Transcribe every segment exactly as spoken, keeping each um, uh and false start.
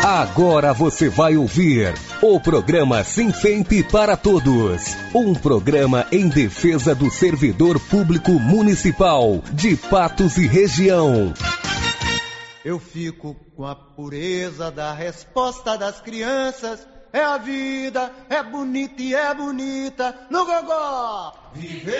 Agora você vai ouvir o programa Sinfemp para Todos. Um programa em defesa do servidor público municipal de Patos e região. Eu fico com a pureza da resposta das crianças. É a vida, é bonita e é bonita no gogó. Viver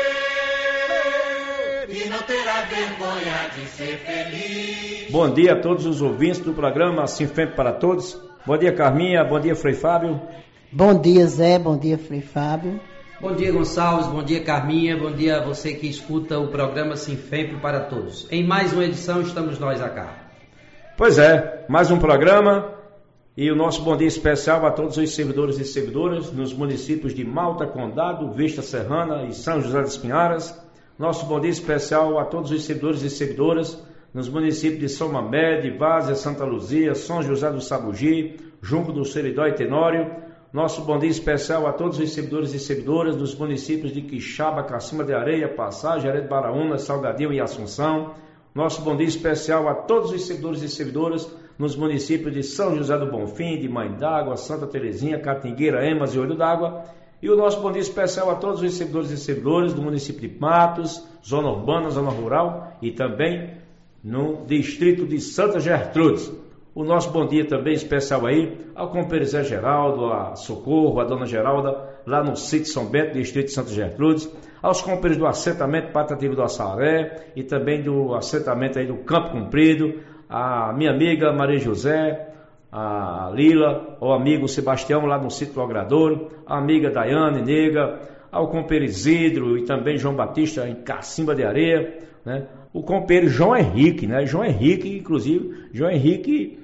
e não terá vergonha de ser feliz. Bom dia a todos os ouvintes do programa Sinfemp para Todos. Bom dia, Carminha. Bom dia, Frei Fábio. Bom dia, Zé. Bom dia, Frei Fábio. Bom dia, Gonçalves. Bom dia, Carminha. Bom dia a você que escuta o programa Sinfemp para Todos. Em mais uma edição estamos nós cá. Pois é, mais um programa e o nosso bom dia especial a todos os servidores e servidoras nos municípios de Malta, Condado, Vista Serrana e São José das Pinharas. Nosso bom dia especial a todos os servidores e servidoras nos municípios de São Mamé, de Várzea, Santa Luzia, São José do Sabugi, Junco do Seridó e Tenório. Nosso bom dia especial a todos os servidores e servidoras dos municípios de Quixaba, Cacima de Areia, Passagem, Areia de Baraúna, Salgadinho e Assunção. Nosso bom dia especial a todos os servidores e servidoras nos municípios de São José do Bonfim, de Mãe d'Água, Santa Terezinha, Catingueira, Emas e Olho d'Água. E o nosso bom dia especial a todos os servidores e servidoras do município de Patos, zona urbana, zona rural e também no distrito de Santa Gertrudes. O nosso bom dia também especial aí ao companheiro Zé Geraldo, a Socorro, a dona Geralda, lá no sítio São Bento, distrito de Santa Gertrudes, aos companheiros do assentamento Patativa do Açaré e também do assentamento aí do Campo Comprido, a minha amiga Maria José, a Lila, o amigo Sebastião lá no sítio do Agradouro, a amiga Daiane Nega, ao companheiro Isidro e também João Batista em Cacimba de Areia, né? O companheiro João Henrique, né? João Henrique, inclusive, João Henrique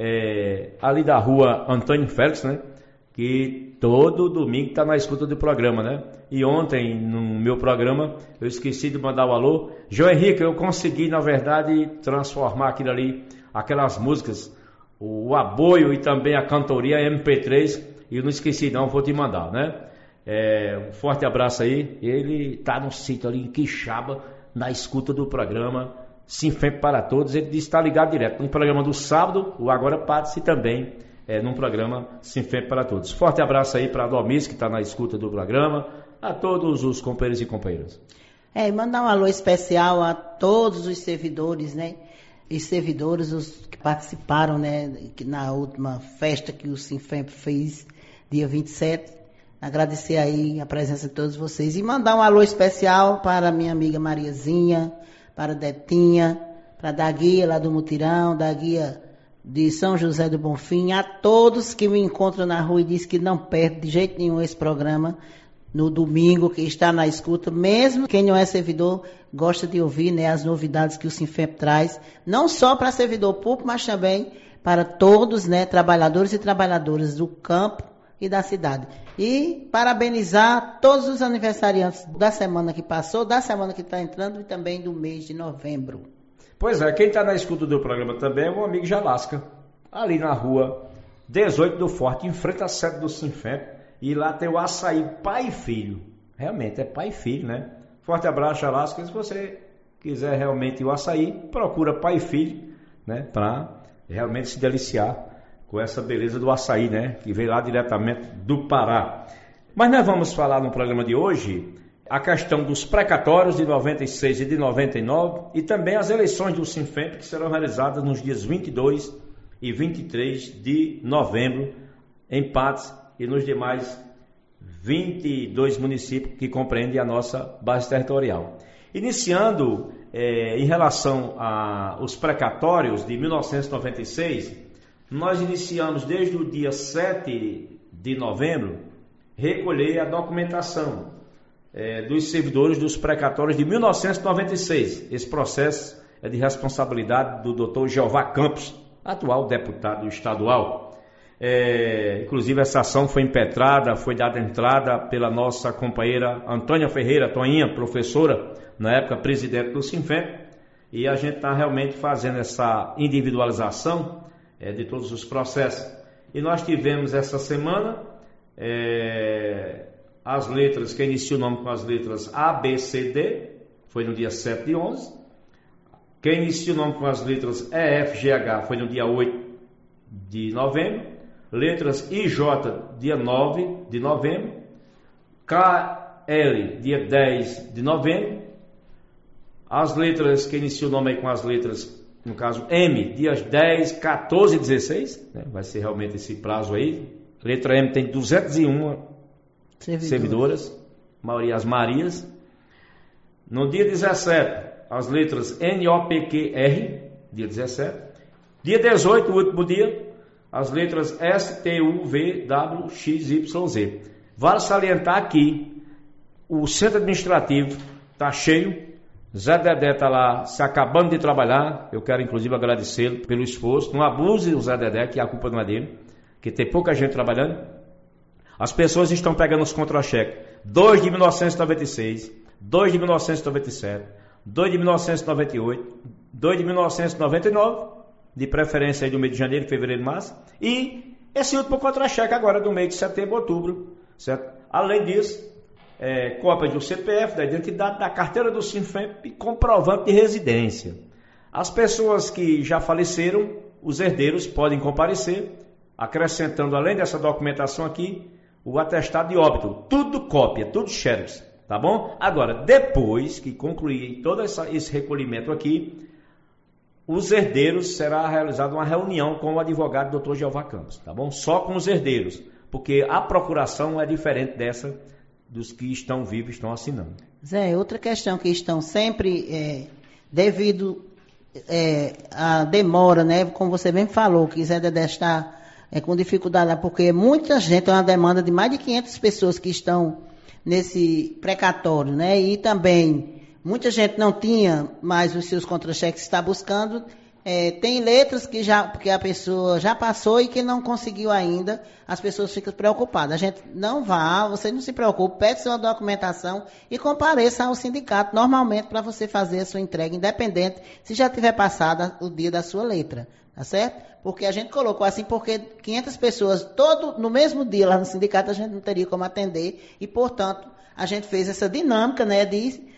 é, ali da rua Antônio Félix, né? Que todo domingo está na escuta do programa, né? E ontem, no meu programa, eu esqueci de mandar o alô. João Henrique, eu consegui, na verdade, transformar aquilo ali, aquelas músicas, o aboio e também a cantoria M P três, e eu não esqueci não, vou te mandar, né? É, um forte abraço aí. Ele está no sítio ali em Quixaba, na escuta do programa Sinfemp para Todos. Ele disse que está ligado direto no programa do sábado, o Agora Patos, e também é, num programa Sinfemp para Todos. Forte abraço aí para a Domis, que está na escuta do programa, a todos os companheiros e companheiras. É, e mandar um alô especial a todos os servidores, né? E servidores os que participaram, né? Que na última festa que o Sinfemp fez, dia vinte e sete. Agradecer aí a presença de todos vocês. E mandar um alô especial para a minha amiga Mariazinha, para a Detinha, para a Daguia lá do Mutirão, Daguia de São José do Bonfim, a todos que me encontram na rua e dizem que não perde de jeito nenhum esse programa no domingo, que está na escuta, mesmo quem não é servidor gosta de ouvir, né, as novidades que o Sinfemp traz, não só para servidor público, mas também para todos, né, trabalhadores e trabalhadoras do campo e da cidade. E parabenizar todos os aniversariantes da semana que passou, da semana que está entrando e também do mês de novembro. Pois é, quem está na escuta do programa também é o amigo Jalasca, ali na rua dezoito do Forte, em frente à sede do Sinfemp. E lá tem o açaí pai e filho. Realmente é pai e filho, né? Forte abraço, Alasca. Se você quiser realmente o açaí, procura pai e filho, né? Para realmente se deliciar com essa beleza do açaí, né? Que veio lá diretamente do Pará. Mas nós vamos falar no programa de hoje a questão dos precatórios de noventa e seis e de noventa e nove e também as eleições do Sinfemp que serão realizadas nos dias vinte e dois e vinte e três de novembro em Patos e nos demais vinte e dois municípios que compreendem a nossa base territorial. Iniciando eh, em relação aos precatórios de mil novecentos e noventa e seis, nós iniciamos desde o dia sete de novembro recolher a documentação eh, dos servidores dos precatórios de mil novecentos e noventa e seis. Esse processo é de responsabilidade do doutor Jeová Campos, atual deputado estadual. É, inclusive essa ação foi impetrada, foi dada entrada pela nossa companheira Antônia Ferreira, Toinha, professora, na época presidente do Sinfemp, e a gente está realmente fazendo essa individualização é, de todos os processos. E nós tivemos essa semana é, as letras, quem iniciou o nome com as letras A, B, C, D, foi no dia sete de onze. Quem iniciou o nome com as letras E, F, G, H foi no dia oito de novembro, letras I J, dia nove de novembro, K L, dia dez de novembro, as letras que iniciam o nome aí com as letras, no caso M, dias dez, quatorze e dezesseis, né? Vai ser realmente esse prazo aí. Letra M tem duzentas e uma servidoras, servidoras, maioria as Marias. No dia dezessete, as letras N O P Q R, dia dezessete. Dia dezoito, o último dia, as letras S T U V W X Y Z. Vale salientar aqui, o centro administrativo está cheio. Zé Dedé está lá se acabando de trabalhar. Eu quero inclusive agradecê-lo pelo esforço. Não abuse o Zé Dedé, que a culpa não é dele, que tem pouca gente trabalhando. As pessoas estão pegando os contra-cheques. dois de mil novecentos e noventa e seis, dois de mil novecentos e noventa e sete, dois de mil novecentos e noventa e oito, dois de mil novecentos e noventa e nove, de preferência aí do mês de janeiro, fevereiro e março, e esse último contra-cheque agora do mês de setembro, outubro, certo? Além disso, É, cópia do C P F, da identidade, da carteira do Sinfemp e comprovante de residência. As pessoas que já faleceram, os herdeiros podem comparecer, acrescentando, além dessa documentação aqui, o atestado de óbito. Tudo cópia, tudo xerox, tá bom? Agora, depois que concluir todo essa, esse recolhimento aqui, os herdeiros, será realizada uma reunião com o advogado doutor Jeová Campos, tá bom? Só com os herdeiros, porque a procuração é diferente dessa dos que estão vivos, estão assinando. Zé, outra questão que estão sempre, é, devido é, à demora, né? Como você bem falou, que Zé Dedé está é, com dificuldade, porque muita gente, é uma demanda de mais de quinhentas pessoas que estão nesse precatório, né? E também muita gente não tinha mais os seus contra-cheques, está buscando. É, tem letras que, já, que a pessoa já passou e que não conseguiu ainda, as pessoas ficam preocupadas. A gente não vá, você não se preocupe, pede sua documentação e compareça ao sindicato normalmente para você fazer a sua entrega, independente se já tiver passado o dia da sua letra, tá certo? Porque a gente colocou assim, porque quinhentas pessoas todo, no mesmo dia lá no sindicato a gente não teria como atender e, portanto, a gente fez essa dinâmica, né, de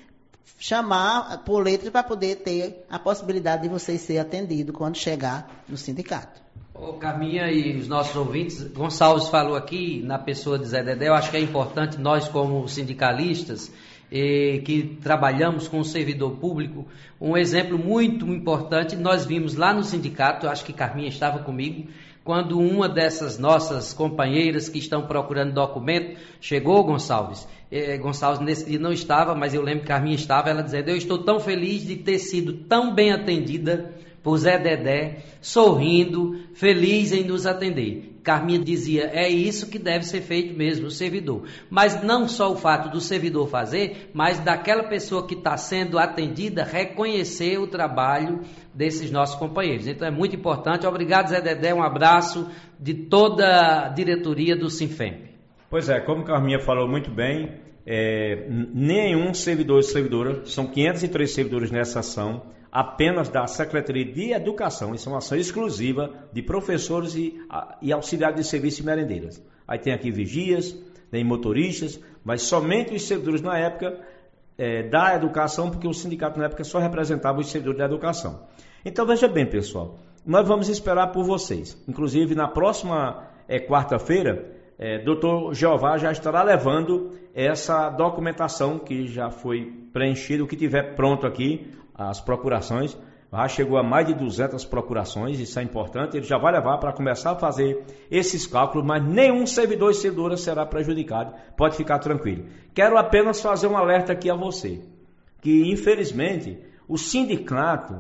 chamar por letras para poder ter a possibilidade de você ser atendido quando chegar no sindicato. Ô Carminha e os nossos ouvintes, Gonçalves falou aqui na pessoa de Zé Dedé, eu acho que é importante nós como sindicalistas eh, que trabalhamos com o servidor público, um exemplo muito importante, nós vimos lá no sindicato, eu acho que Carminha estava comigo, quando uma dessas nossas companheiras que estão procurando documento chegou, Gonçalves, eh, Gonçalves nesse dia não estava, mas eu lembro que Carminha estava, ela dizendo, eu estou tão feliz de ter sido tão bem atendida por Zé Dedé, sorrindo, feliz em nos atender. Carminha dizia, é isso que deve ser feito mesmo, o servidor. Mas não só o fato do servidor fazer, mas daquela pessoa que está sendo atendida reconhecer o trabalho desses nossos companheiros. Então é muito importante. Obrigado, Zé Dedé, um abraço de toda a diretoria do Sinfemp. Pois é, como Carminha falou muito bem, é, nenhum servidor e servidora, são quinhentos e três servidores nessa ação, apenas da Secretaria de Educação, isso é uma ação exclusiva de professores e, e auxiliares de serviço e merendeiras. Aí tem aqui vigias, tem motoristas, mas somente os servidores na época é, da educação, porque o sindicato na época só representava os servidores da educação. Então veja bem, pessoal, nós vamos esperar por vocês. Inclusive na próxima é, quarta-feira, é, doutor Jeová já estará levando essa documentação que já foi preenchida, o que tiver pronto aqui, as procurações, já chegou a mais de duzentas procurações, isso é importante, ele já vai levar para começar a fazer esses cálculos, mas nenhum servidor e servidora será prejudicado, pode ficar tranquilo. Quero apenas fazer um alerta aqui a você, que infelizmente o sindicato,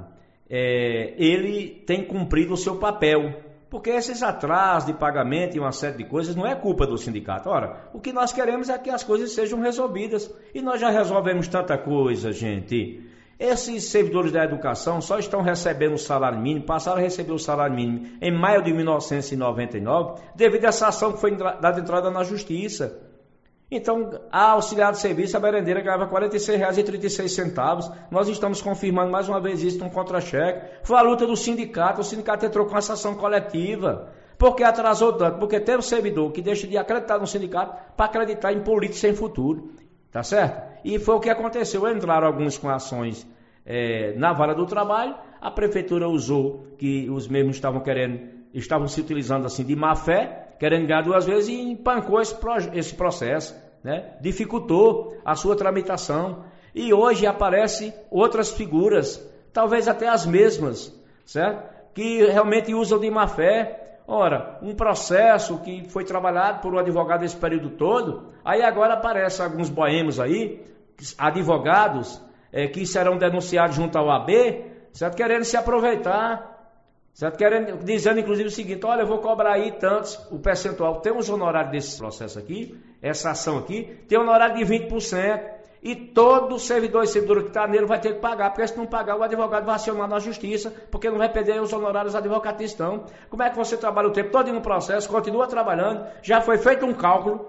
é, ele tem cumprido o seu papel, porque esses atrasos de pagamento e uma série de coisas não é culpa do sindicato. Ora, o que nós queremos é que as coisas sejam resolvidas, e nós já resolvemos tanta coisa, gente. Esses servidores da educação só estão recebendo o salário mínimo, passaram a receber o salário mínimo em maio de mil novecentos e noventa e nove, devido a essa ação que foi dada entrada na justiça. Então, a auxiliar de serviço, a merendeira, ganhava quarenta e seis reais e trinta e seis centavos. Nós estamos confirmando mais uma vez isso num contra-cheque. Foi a luta do sindicato, o sindicato entrou com essa ação coletiva. Por que atrasou tanto? Porque tem um servidor que deixa de acreditar no sindicato para acreditar em políticos sem futuro. Tá certo? E foi o que aconteceu. Entraram alguns com ações é, na vara do trabalho, a prefeitura usou que os mesmos estavam querendo estavam se utilizando assim de má fé, querendo ganhar duas vezes, e empancou esse, esse processo, né? Dificultou a sua tramitação. E hoje aparecem outras figuras, talvez até as mesmas, certo? Que realmente usam de má fé. Ora, um processo que foi trabalhado por um advogado esse período todo, aí agora aparecem alguns boêmios aí, advogados, é, que serão denunciados junto ao A B, certo? Querendo se aproveitar, certo? Querendo, dizendo inclusive o seguinte: olha, eu vou cobrar aí tantos, o percentual, tem uns honorários desse processo aqui, essa ação aqui, tem um honorário de vinte por cento, e todo servidor e servidora que está nele vai ter que pagar, porque se não pagar, o advogado vai acionar na justiça, porque não vai perder os honorários advocatícios. Como é que você trabalha o tempo todo no processo, continua trabalhando, já foi feito um cálculo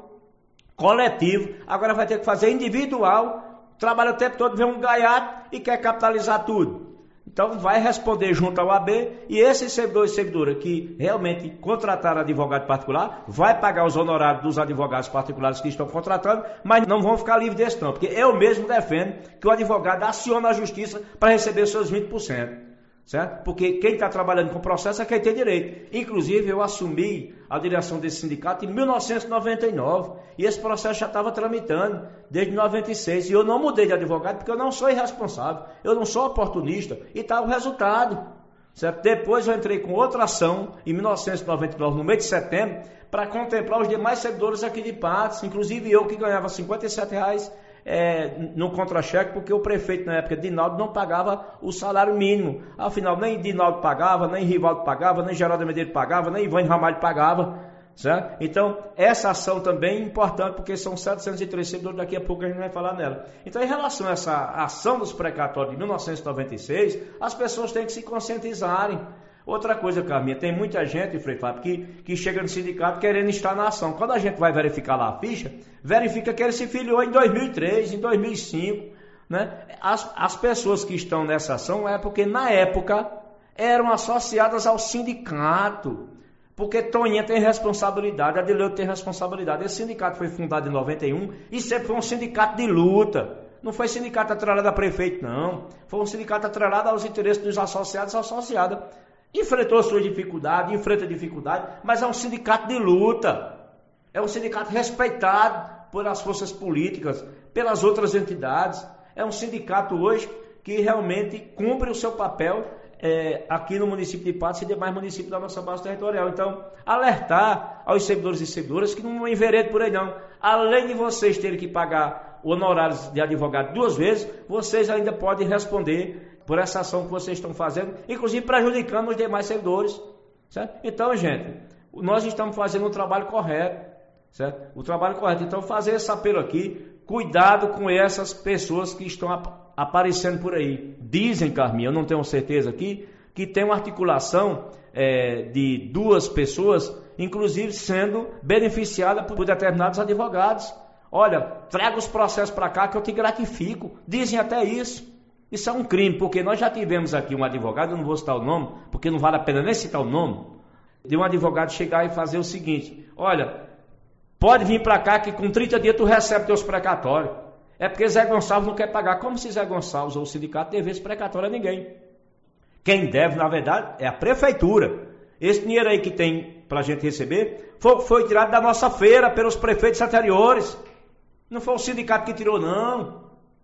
coletivo, agora vai ter que fazer individual, trabalha o tempo todo, vê um gaiato e quer capitalizar tudo. Então vai responder junto ao A B, e esse servidor e servidora que realmente contrataram advogado particular, vai pagar os honorários dos advogados particulares que estão contratando, mas não vão ficar livres desse não, porque eu mesmo defendo que o advogado aciona a justiça para receber seus vinte por cento. Certo? Porque quem está trabalhando com o processo é quem tem direito. Inclusive, eu assumi a direção desse sindicato em mil novecentos e noventa e nove, e esse processo já estava tramitando desde noventa e seis, e eu não mudei de advogado porque eu não sou irresponsável, eu não sou oportunista, e está o resultado. Certo? Depois eu entrei com outra ação em mil novecentos e noventa e nove, no mês de setembro, para contemplar os demais servidores aqui de Patos, inclusive eu que ganhava cinquenta e sete reais É, no contra-cheque, porque o prefeito na época, Dinaldo, não pagava o salário mínimo. Afinal, nem Dinaldo pagava, nem Rivaldo pagava, nem Geraldo Medeiros pagava, nem Ivan Ramalho pagava, certo? Então, essa ação também é importante, porque são setecentos e três servidores, daqui a pouco a gente vai falar nela. Então, em relação a essa ação dos precatórios de mil novecentos e noventa e seis, as pessoas têm que se conscientizarem. Outra coisa, Carminha, tem muita gente, Frei Fábio, que, que chega no sindicato querendo estar na ação. Quando a gente vai verificar lá a ficha, verifica que ele se filiou em dois mil e três, em dois mil e cinco. Né? As, as pessoas que estão nessa ação é porque, na época, eram associadas ao sindicato. Porque Toninha tem responsabilidade, Adileuto tem responsabilidade. Esse sindicato foi fundado em noventa e um e sempre foi um sindicato de luta. Não foi sindicato atrelado a prefeito, não. Foi um sindicato atrelado aos interesses dos associados e associadas. Enfrentou sua dificuldade, enfrenta dificuldade, mas é um sindicato de luta. É um sindicato respeitado pelas forças políticas, pelas outras entidades. É um sindicato hoje que realmente cumpre o seu papel é, aqui no município de Patos e demais municípios da nossa base territorial. Então, alertar aos servidores e servidoras que não enveredem por aí não. Além de vocês terem que pagar honorários de advogado duas vezes, vocês ainda podem responder por essa ação que vocês estão fazendo, inclusive prejudicando os demais servidores. Certo? Então, gente, nós estamos fazendo um trabalho correto. Certo? O trabalho correto. Então, fazer esse apelo aqui, cuidado com essas pessoas que estão ap aparecendo por aí. Dizem, Carminha, eu não tenho certeza aqui, que tem uma articulação é, de duas pessoas, inclusive sendo beneficiada por, por determinados advogados. Olha, traga os processos para cá que eu te gratifico. Dizem até isso. Isso é um crime, porque nós já tivemos aqui um advogado, eu não vou citar o nome, porque não vale a pena nem citar o nome, de um advogado chegar e fazer o seguinte: olha, pode vir para cá que com trinta dias tu recebe teus precatórios. É porque Zé Gonçalves não quer pagar, como se Zé Gonçalves ou o sindicato devesse precatório a ninguém. Quem deve, na verdade, é a prefeitura. Esse dinheiro aí que tem para a gente receber foi, foi tirado da nossa feira pelos prefeitos anteriores. Não foi o sindicato que tirou, não.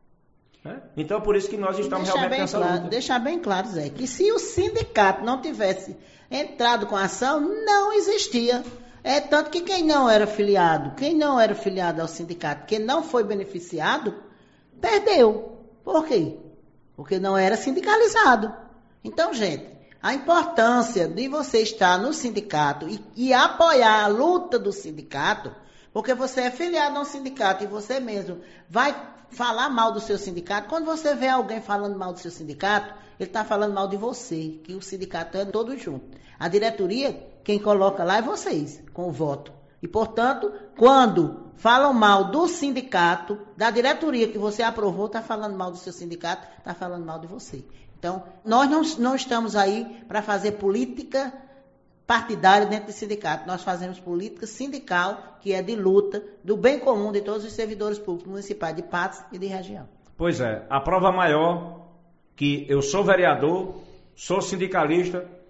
É? Então, por isso que nós estamos deixar realmente bem nessa claro, luta. Deixar bem claro, Zé, que se o sindicato não tivesse entrado com a ação, não existia. É tanto que quem não era filiado, quem não era filiado ao sindicato, quem não foi beneficiado, perdeu. Por quê? Porque não era sindicalizado. Então, gente, a importância de você estar no sindicato e, e apoiar a luta do sindicato, porque você é filiado a um sindicato e você mesmo vai falar mal do seu sindicato. Quando você vê alguém falando mal do seu sindicato, ele está falando mal de você, que o sindicato é todo junto. A diretoria, quem coloca lá é vocês, com o voto. E, portanto, quando falam mal do sindicato, da diretoria que você aprovou, está falando mal do seu sindicato, está falando mal de você. Então, nós não, não estamos aí para fazer política partidária dentro do sindicato. Nós fazemos política sindical, que é de luta, do bem comum de todos os servidores públicos municipais de Patos e de região. Pois é, a prova maior que eu sou vereador, sou sindicalista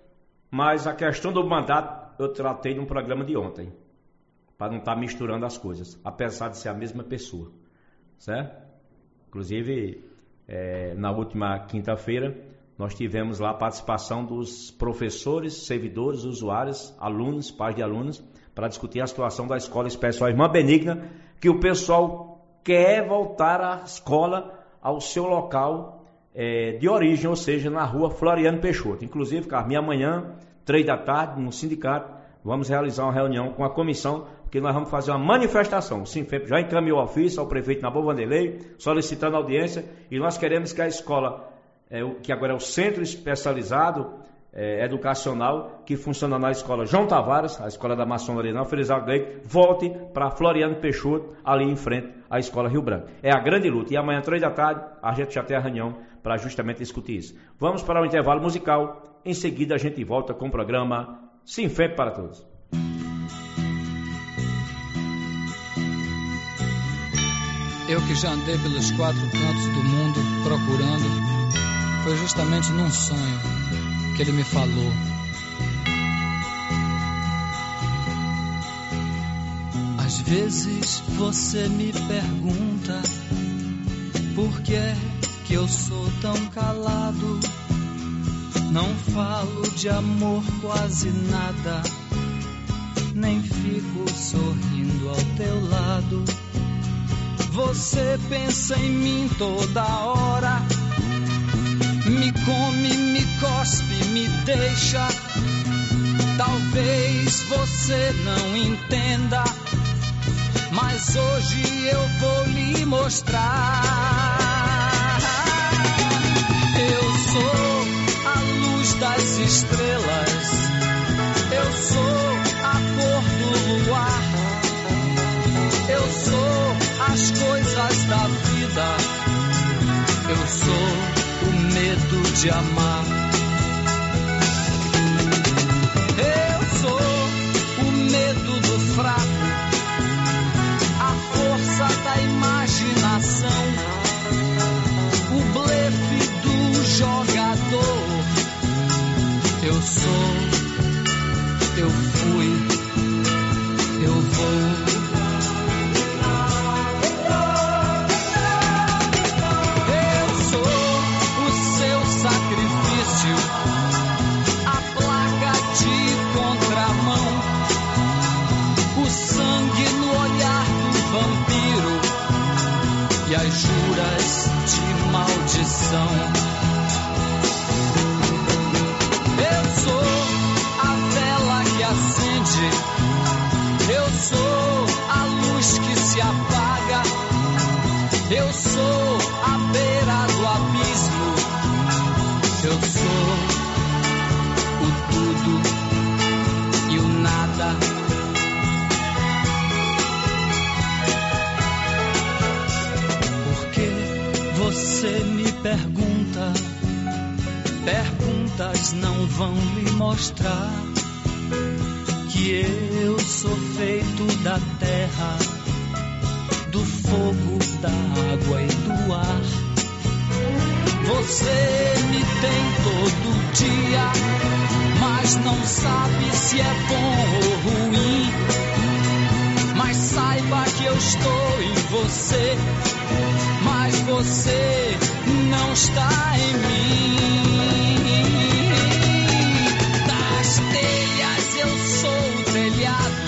Mas a questão do mandato eu tratei num programa de ontem, para não estar misturando as coisas, apesar de ser a mesma pessoa, certo? Inclusive, é, na última quinta-feira, nós tivemos lá a participação dos professores, servidores, usuários, alunos, pais de alunos, para discutir a situação da Escola Especial Irmã Benigna, que o pessoal quer voltar à escola, ao seu local é, de origem, ou seja, na rua Floriano Peixoto. Inclusive, Carminha, amanhã, três da tarde, no sindicato, vamos realizar uma reunião com a comissão, porque nós vamos fazer uma manifestação. O Sinfep já encaminhou ofício ao prefeito Nabor Vanderlei, solicitando audiência, e nós queremos que a escola, é, que agora é o Centro Especializado é, Educacional, que funciona na escola João Tavares, a escola da maçonaria não Felizardo Gleico, volte para Floriano Peixoto, ali em frente à escola Rio Branco. É a grande luta. E amanhã, três da tarde, a gente já tem a reunião para justamente discutir isso. Vamos para o intervalo musical. Em seguida, a gente volta com o programa Sinfep para Todos. Eu que já andei pelos quatro cantos do mundo procurando, foi justamente num sonho que ele me falou. Às vezes você me pergunta por que é que eu sou tão calado. Não falo de amor quase nada, nem fico sorrindo ao teu lado. Você pensa em mim toda hora, me come, me cospe, me deixa. Talvez você não entenda, mas hoje eu vou lhe mostrar. Eu sou a luz das estrelas, eu sou a cor do luar, eu sou as coisas da vida, eu sou o medo de amar. Eu sou o medo do fraco, a força da imaginação, o blefe do jogador. Eu sou, eu fui, eu vou. E as juras de maldição. Eu sou a vela que acende, eu sou a luz que se apaga, eu sou a beira do abismo, eu sou o tudo e o nada. Você me pergunta, perguntas não vão lhe mostrar que eu sou feito da terra, do fogo, da água e do ar. Você me tem todo dia, mas não sabe se é bom ou ruim. Mas saiba que eu estou em você, mas você não está em mim. Das telhas eu sou o telhado,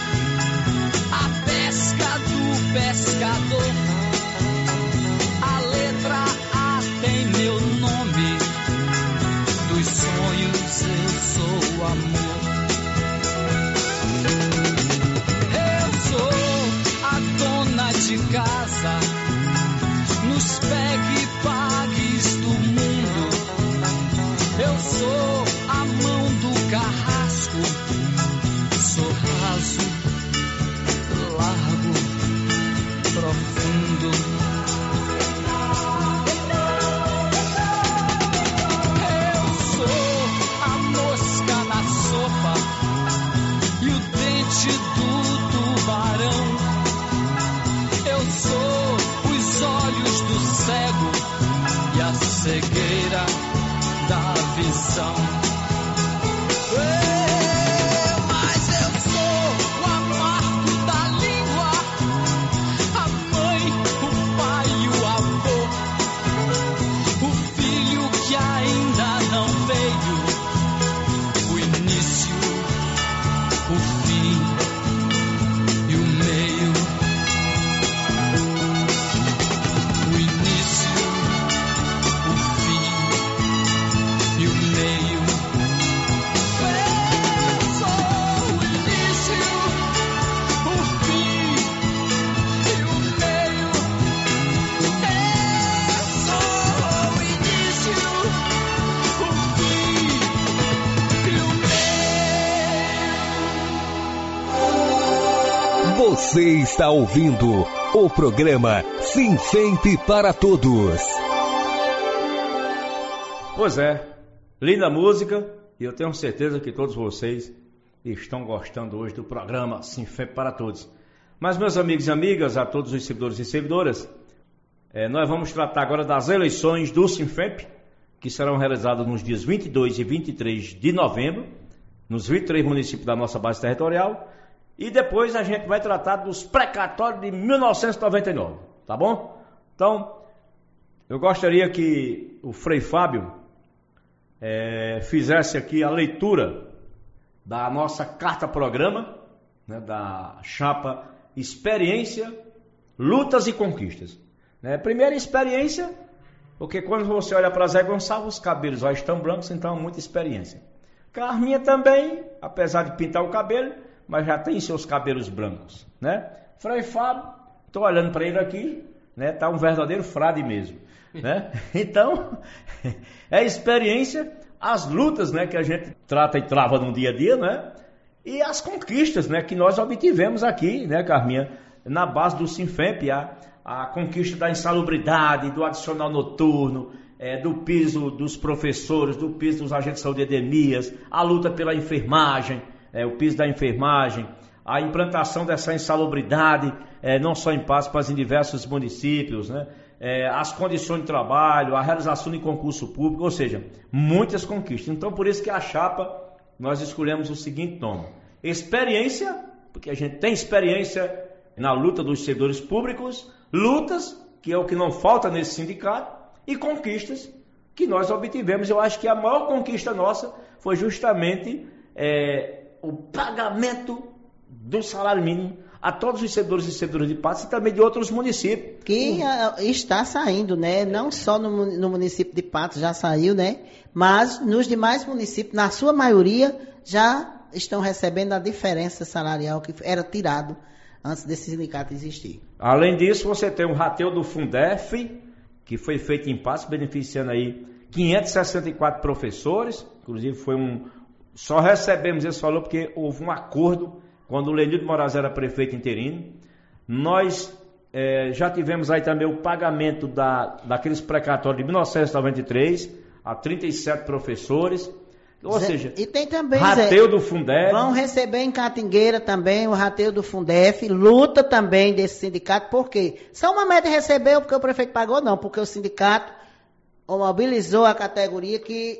a pesca do pescador. A letra A tem meu nome, dos sonhos eu sou o amor. Eu sou a dona de casa, nos pegue e pagues do mundo. Eu sou a mão do carrasco, sou raso, largo, profundo. Eu sou a mosca na sopa e o dente do tubarão. Eu sou os olhos do cego e a cegueira da visão. Você está ouvindo o programa Sinfemp para Todos. Pois é, linda música, e eu tenho certeza que todos vocês estão gostando hoje do programa Sinfemp para Todos. Mas, meus amigos e amigas, a todos os servidores e servidoras, é, nós vamos tratar agora das eleições do Sinfemp, que serão realizadas nos dias vinte e dois e vinte e três de novembro, nos vinte e três municípios da nossa base territorial, e depois a gente vai tratar dos precatórios de mil novecentos e noventa e nove, tá bom? Então, eu gostaria que o Frei Fábio é, fizesse aqui a leitura da nossa carta-programa, né, da chapa Experiência, Lutas e Conquistas. Né? Primeira experiência, porque quando você olha para Zé Gonçalves, os cabelos já estão brancos, então muita experiência. Carminha também, apesar de pintar o cabelo, mas já tem seus cabelos brancos, né? Frei Fábio, estou olhando para ele aqui, né? Tá um verdadeiro frade mesmo, né? Então, é experiência, as lutas, né, que a gente trata e trava no dia a dia, né? E as conquistas, né, que nós obtivemos aqui, né, Carminha, na base do Sinfemp, a, a conquista da insalubridade, do adicional noturno, é, do piso dos professores, do piso dos agentes de saúde e endemias, a luta pela enfermagem, É, o piso da enfermagem, a implantação dessa insalubridade, é, não só em Patos, mas em diversos municípios, né? É, as condições de trabalho, a realização de concurso público, ou seja, muitas conquistas. Então, por isso que a chapa, nós escolhemos o seguinte nome: experiência, porque a gente tem experiência na luta dos servidores públicos, lutas, que é o que não falta nesse sindicato, e conquistas que nós obtivemos. Eu acho que a maior conquista nossa foi justamente É, o pagamento do salário mínimo a todos os servidores e servidoras de Patos e também de outros municípios. Que uh, está saindo, né? Não só no, no município de Patos já saiu, né? Mas nos demais municípios, na sua maioria, já estão recebendo a diferença salarial que era tirado antes desse sindicato existir. Além disso, você tem o rateio do Fundef, que foi feito em Patos, beneficiando aí quinhentos e sessenta e quatro professores, inclusive foi um Só recebemos esse valor porque houve um acordo quando o Lenildo Moraes era prefeito interino. Nós é, já tivemos aí também o pagamento da, daqueles precatórios de mil novecentos e noventa e três a trinta e sete professores. Ou Zé, seja, e tem também, rateio Zé, do Fundef. Vão receber em Catingueira também o rateio do Fundef, luta também desse sindicato. Por quê? Só uma meta recebeu porque o prefeito pagou, não, porque o sindicato mobilizou a categoria que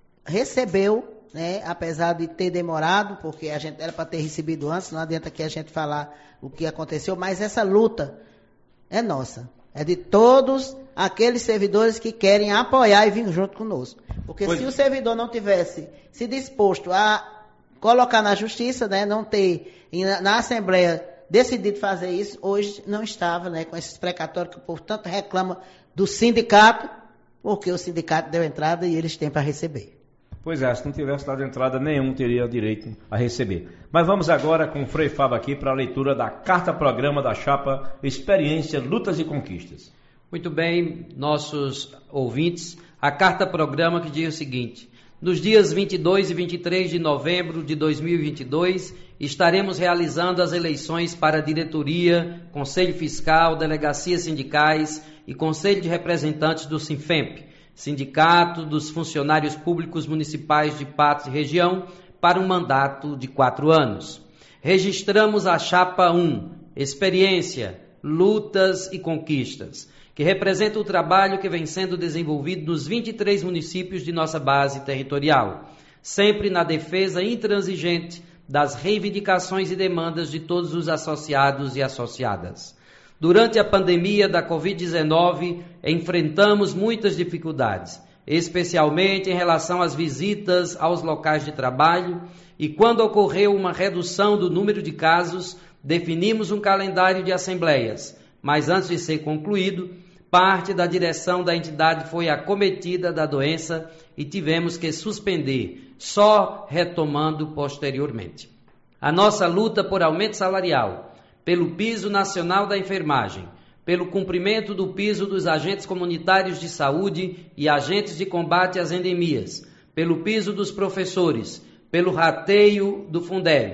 recebeu, né, apesar de ter demorado, porque a gente era para ter recebido antes, não adianta aqui a gente falar o que aconteceu, mas essa luta é nossa, é de todos aqueles servidores que querem apoiar e vir junto conosco. Porque pois se o servidor não tivesse se disposto a colocar na justiça, né, não ter na Assembleia decidido fazer isso, hoje não estava, né, com esses precatórios que o povo tanto reclama do sindicato, porque o sindicato deu entrada e eles têm para receber. Pois é, se não tivesse dado entrada, nenhum teria direito a receber. Mas vamos agora com o Frei Fábio aqui para a leitura da carta-programa da chapa Experiência, Lutas e Conquistas. Muito bem, nossos ouvintes, a carta-programa que diz o seguinte: nos dias vinte e dois e vinte e três de novembro de dois mil e vinte e dois, estaremos realizando as eleições para a diretoria, Conselho Fiscal, delegacias sindicais e Conselho de Representantes do Sinfemp, Sindicato dos Funcionários Públicos Municipais de Patos e Região, para um mandato de quatro anos. Registramos a chapa um, Experiência, Lutas e Conquistas, que representa o trabalho que vem sendo desenvolvido nos vinte e três municípios de nossa base territorial, sempre na defesa intransigente das reivindicações e demandas de todos os associados e associadas. Durante a pandemia da covid dezenove, enfrentamos muitas dificuldades, especialmente em relação às visitas aos locais de trabalho, e quando ocorreu uma redução do número de casos, definimos um calendário de assembleias, mas antes de ser concluído, parte da direção da entidade foi acometida da doença e tivemos que suspender, só retomando posteriormente. A nossa luta por aumento salarial, pelo piso nacional da enfermagem, pelo cumprimento do piso dos agentes comunitários de saúde e agentes de combate às endemias, pelo piso dos professores, pelo rateio do Fundeb,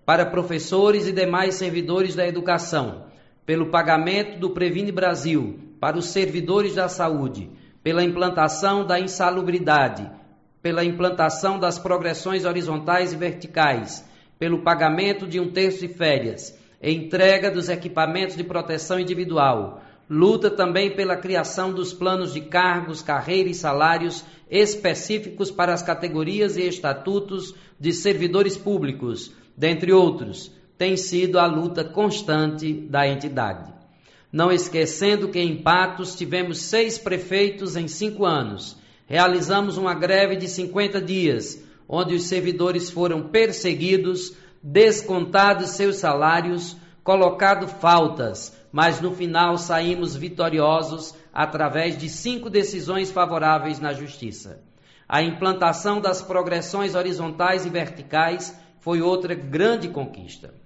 para professores e demais servidores da educação, pelo pagamento do Previne Brasil para os servidores da saúde, pela implantação da insalubridade, pela implantação das progressões horizontais e verticais, pelo pagamento de um terço de férias, entrega dos equipamentos de proteção individual, luta também pela criação dos planos de cargos, carreira e salários específicos para as categorias e estatutos de servidores públicos, dentre outros, tem sido a luta constante da entidade. Não esquecendo que em Patos tivemos seis prefeitos em cinco anos. Realizamos uma greve de cinquenta dias, onde os servidores foram perseguidos, descontados seus salários, colocado faltas, mas no final saímos vitoriosos através de cinco decisões favoráveis na Justiça. A implantação das progressões horizontais e verticais foi outra grande conquista.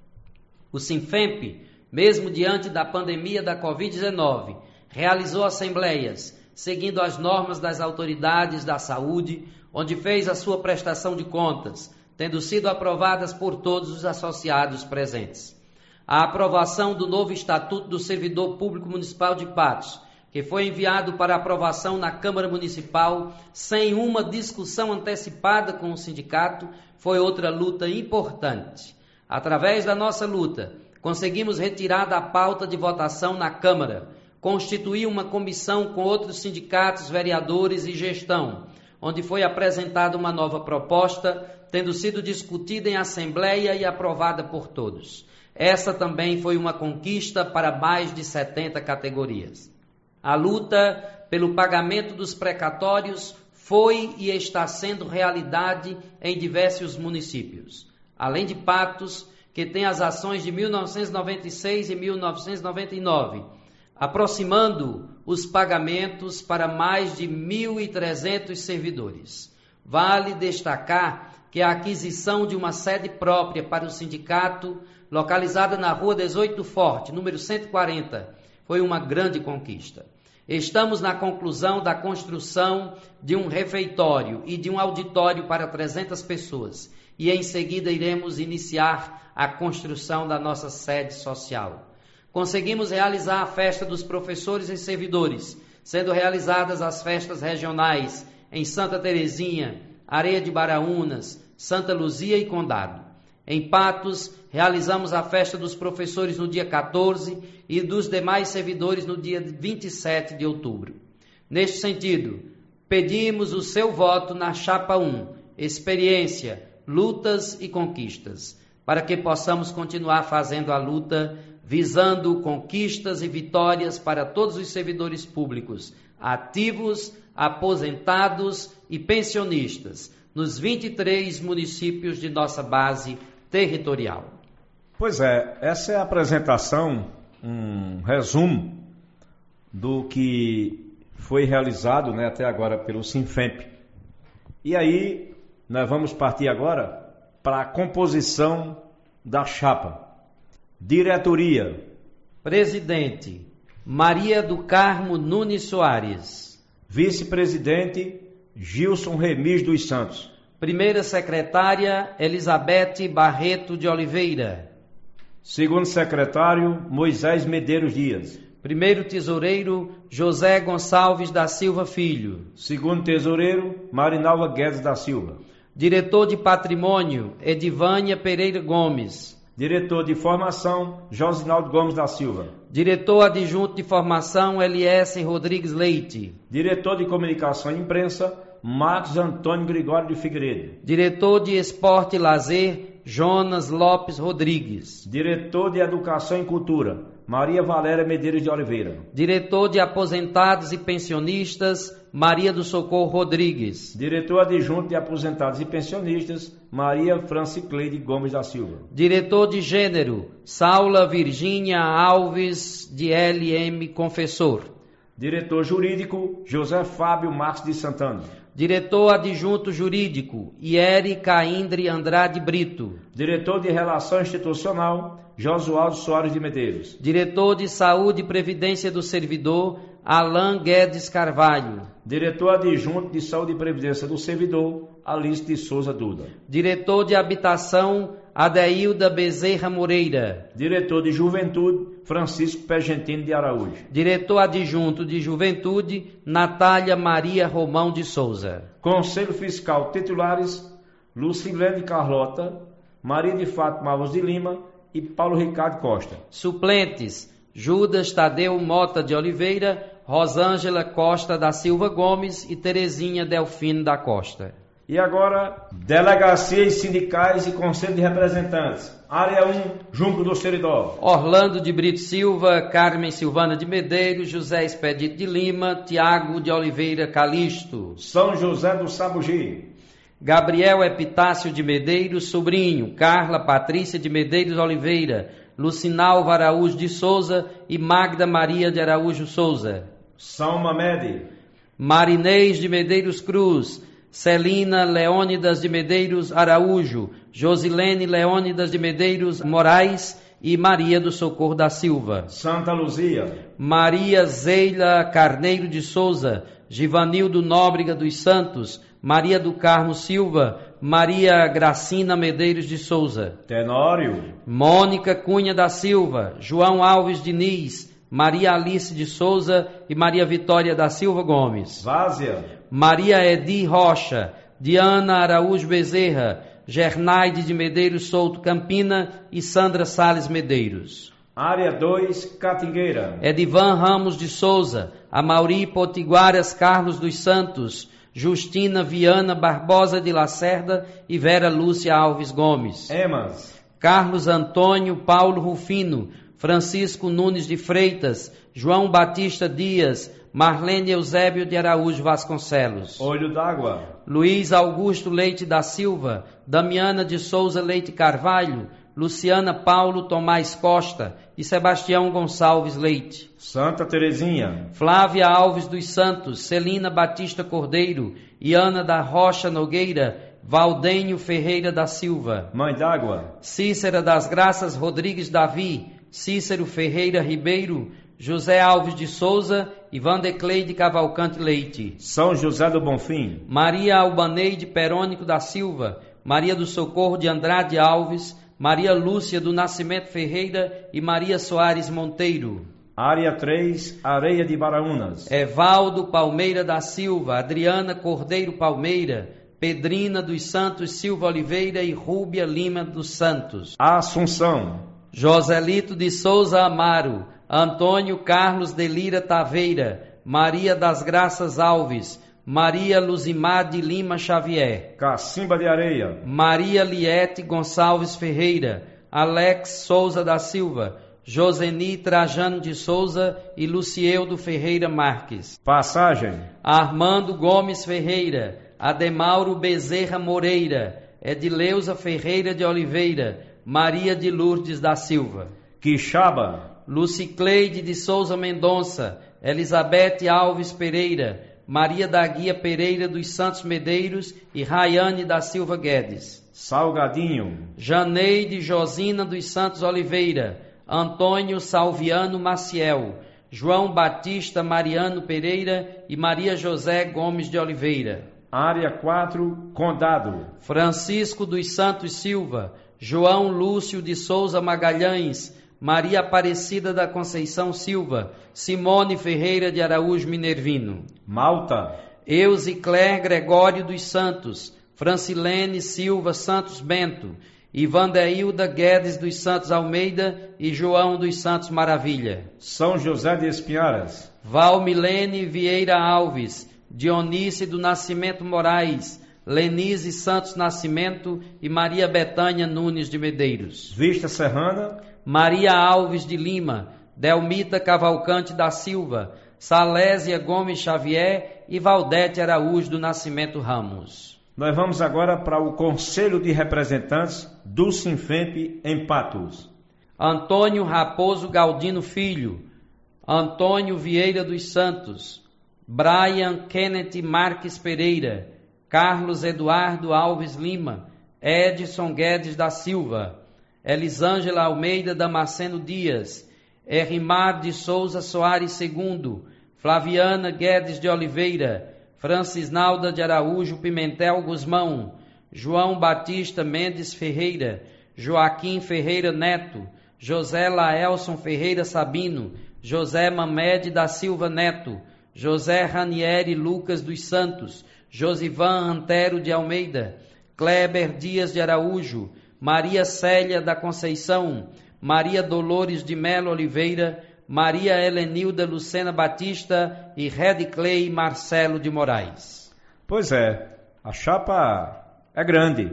O Sinfemp, mesmo diante da pandemia da covid dezenove, realizou assembleias, seguindo as normas das autoridades da saúde, onde fez a sua prestação de contas, tendo sido aprovadas por todos os associados presentes. A aprovação do novo Estatuto do Servidor Público Municipal de Patos, que foi enviado para aprovação na Câmara Municipal sem uma discussão antecipada com o sindicato, foi outra luta importante. Através da nossa luta, conseguimos retirar da pauta de votação na Câmara, constituir uma comissão com outros sindicatos, vereadores e gestão, onde foi apresentada uma nova proposta, tendo sido discutida em Assembleia e aprovada por todos. Essa também foi uma conquista para mais de setenta categorias. A luta pelo pagamento dos precatórios foi e está sendo realidade em diversos municípios. Além de Patos, que tem as ações de mil novecentos e noventa e seis e mil novecentos e noventa e nove, aproximando os pagamentos para mais de mil e trezentos servidores. Vale destacar que a aquisição de uma sede própria para o sindicato, localizada na Rua dezoito do Forte, número cento e quarenta, foi uma grande conquista. Estamos na conclusão da construção de um refeitório e de um auditório para trezentas pessoas e em seguida iremos iniciar a construção da nossa sede social. Conseguimos realizar a festa dos professores e servidores, sendo realizadas as festas regionais em Santa Terezinha, Areia de Baraunas, Santa Luzia e Condado. Em Patos, realizamos a festa dos professores no dia quatorze e dos demais servidores no dia vinte e sete de outubro. Neste sentido, pedimos o seu voto na Chapa um, Experiência, Lutas e Conquistas, para que possamos continuar fazendo a luta, visando conquistas e vitórias para todos os servidores públicos, ativos, aposentados e pensionistas, nos vinte e três municípios de nossa base territorial. Pois é, essa é a apresentação, um resumo do que foi realizado, né, até agora pelo Sinfemp. E aí, nós vamos partir agora para a composição da chapa. Diretoria. Presidente, Maria do Carmo Nunes Soares. Vice-presidente, Gilson Remis dos Santos. Primeira secretária, Elizabeth Barreto de Oliveira. Segundo secretário, Moisés Medeiros Dias. Primeiro tesoureiro, José Gonçalves da Silva Filho. Segundo tesoureiro, Marinalva Guedes da Silva. Diretor de Patrimônio, Edivânia Pereira Gomes. Diretor de Formação, Josinaldo Gomes da Silva. Diretor Adjunto de Formação, L S Rodrigues Leite. Diretor de Comunicação e Imprensa, Marcos Antônio Gregório de Figueiredo. Diretor de Esporte e Lazer, Jonas Lopes Rodrigues. Diretor de Educação e Cultura, Maria Valéria Medeiros de Oliveira. Diretor de Aposentados e Pensionistas, Maria do Socorro Rodrigues. Diretor Adjunto de Aposentados e Pensionistas, Maria Francicleide Gomes da Silva. Diretor de Gênero, Saula Virgínia Alves de L M Confessor. Diretor Jurídico, José Fábio Marques de Santana. Diretor Adjunto Jurídico, Ieri Caindre Andrade Brito. Diretor de Relação Institucional, Josualdo Soares de Medeiros. Diretor de Saúde e Previdência do Servidor, Alain Guedes Carvalho. Diretor Adjunto de Saúde e Previdência do Servidor, Alice de Souza Duda. Diretor de Habitação, Adeilda Bezerra Moreira. Diretor de Juventude, Francisco Pergentino de Araújo. Diretor Adjunto de Juventude, Natália Maria Romão de Souza. Conselho Fiscal titulares, Lucilene Carlota, Maria de Fátima Alves de Lima e Paulo Ricardo Costa. Suplentes, Judas Tadeu Mota de Oliveira, Rosângela Costa da Silva Gomes e Terezinha Delfino da Costa. E agora, delegacias sindicais e conselho de representantes. Área um, Junco do Seridó. Orlando de Brito Silva, Carmen Silvana de Medeiros, José Expedito de Lima, Tiago de Oliveira Calixto. São José do Sabugi. Gabriel Epitácio de Medeiros, sobrinho. Carla Patrícia de Medeiros Oliveira, Lucinalva Araújo de Souza e Magda Maria de Araújo Souza. São Mamede. Marinês de Medeiros Cruz, Celina Leônidas de Medeiros Araújo, Josilene Leônidas de Medeiros Moraes e Maria do Socorro da Silva. Santa Luzia. Maria Zeila Carneiro de Souza, Givanildo Nóbrega dos Santos, Maria do Carmo Silva, Maria Gracina Medeiros de Souza. Tenório. Mônica Cunha da Silva, João Alves Diniz, Maria Alice de Souza e Maria Vitória da Silva Gomes. Várzea. Maria Edi Rocha, Diana Araújo Bezerra, Gernaide de Medeiros Souto Campina e Sandra Sales Medeiros. Área dois, Catingueira. Edivan Ramos de Souza, Amauri Potiguaras Carlos dos Santos, Justina Viana Barbosa de Lacerda e Vera Lúcia Alves Gomes. Emas. Carlos Antônio Paulo Rufino, Francisco Nunes de Freitas, João Batista Dias, Marlene Eusébio de Araújo Vasconcelos. Olho d'Água. Luiz Augusto Leite da Silva, Damiana de Souza Leite Carvalho, Luciana Paulo Tomás Costa e Sebastião Gonçalves Leite. Santa Terezinha. Flávia Alves dos Santos, Celina Batista Cordeiro, Iana da Rocha Nogueira, Valdenho Ferreira da Silva. Mãe d'Água. Cícera das Graças Rodrigues Davi, Cícero Ferreira Ribeiro, José Alves de Souza e Vandecleide Cavalcante Leite. São José do Bonfim. Maria Albaneide Perônico da Silva, Maria do Socorro de Andrade Alves, Maria Lúcia do Nascimento Ferreira e Maria Soares Monteiro. Área três, Areia de Baraunas. Evaldo Palmeira da Silva, Adriana Cordeiro Palmeira, Pedrina dos Santos Silva Oliveira e Rúbia Lima dos Santos. Assunção. Joselito de Souza Amaro, Antônio Carlos de Lira Taveira, Maria das Graças Alves, Maria Luzimar de Lima Xavier. Cacimba de Areia. Maria Liete Gonçalves Ferreira, Alex Souza da Silva, Joseni Trajano de Souza e Lucieudo Ferreira Marques. Passagem. Armando Gomes Ferreira, Ademauro Bezerra Moreira, Edileuza Ferreira de Oliveira, Maria de Lourdes da Silva. Quixaba. Lucicleide de Souza Mendonça, Elizabeth Alves Pereira, Maria da Guia Pereira dos Santos Medeiros e Rayane da Silva Guedes. Salgadinho. Janeide Josina dos Santos Oliveira, Antônio Salviano Maciel, João Batista Mariano Pereira e Maria José Gomes de Oliveira. Área quatro, Condado. Francisco dos Santos Silva, João Lúcio de Souza Magalhães, Maria Aparecida da Conceição Silva, Simone Ferreira de Araújo Minervino. Malta. Eusicler Gregório dos Santos, Francilene Silva Santos Bento, Ivandeilda Guedes dos Santos Almeida e João dos Santos Maravilha. São José de Espinharas. Valmilene Vieira Alves, Dionice do Nascimento Moraes, Lenise Santos Nascimento e Maria Betânia Nunes de Medeiros. Vista Serrana. Maria Alves de Lima, Delmita Cavalcante da Silva, Salésia Gomes Xavier e Valdete Araújo do Nascimento Ramos. Nós vamos agora para o Conselho de Representantes do Sinfemp em Patos. Antônio Raposo Galdino Filho, Antônio Vieira dos Santos, Brian Kenneth Marques Pereira, Carlos Eduardo Alves Lima, Edson Guedes da Silva, Elisângela Almeida Damasceno Dias, Errimar de Souza Soares segundo, Flaviana Guedes de Oliveira, Francisnalda de Araújo Pimentel Guzmão, João Batista Mendes Ferreira, Joaquim Ferreira Neto, José Laelson Ferreira Sabino, José Mamed da Silva Neto, José Ranieri Lucas dos Santos, Josivan Antero de Almeida, Kleber Dias de Araújo, Maria Célia da Conceição, Maria Dolores de Melo Oliveira, Maria Helenilda Lucena Batista e Red Clay Marcelo de Moraes. Pois é, a chapa é grande.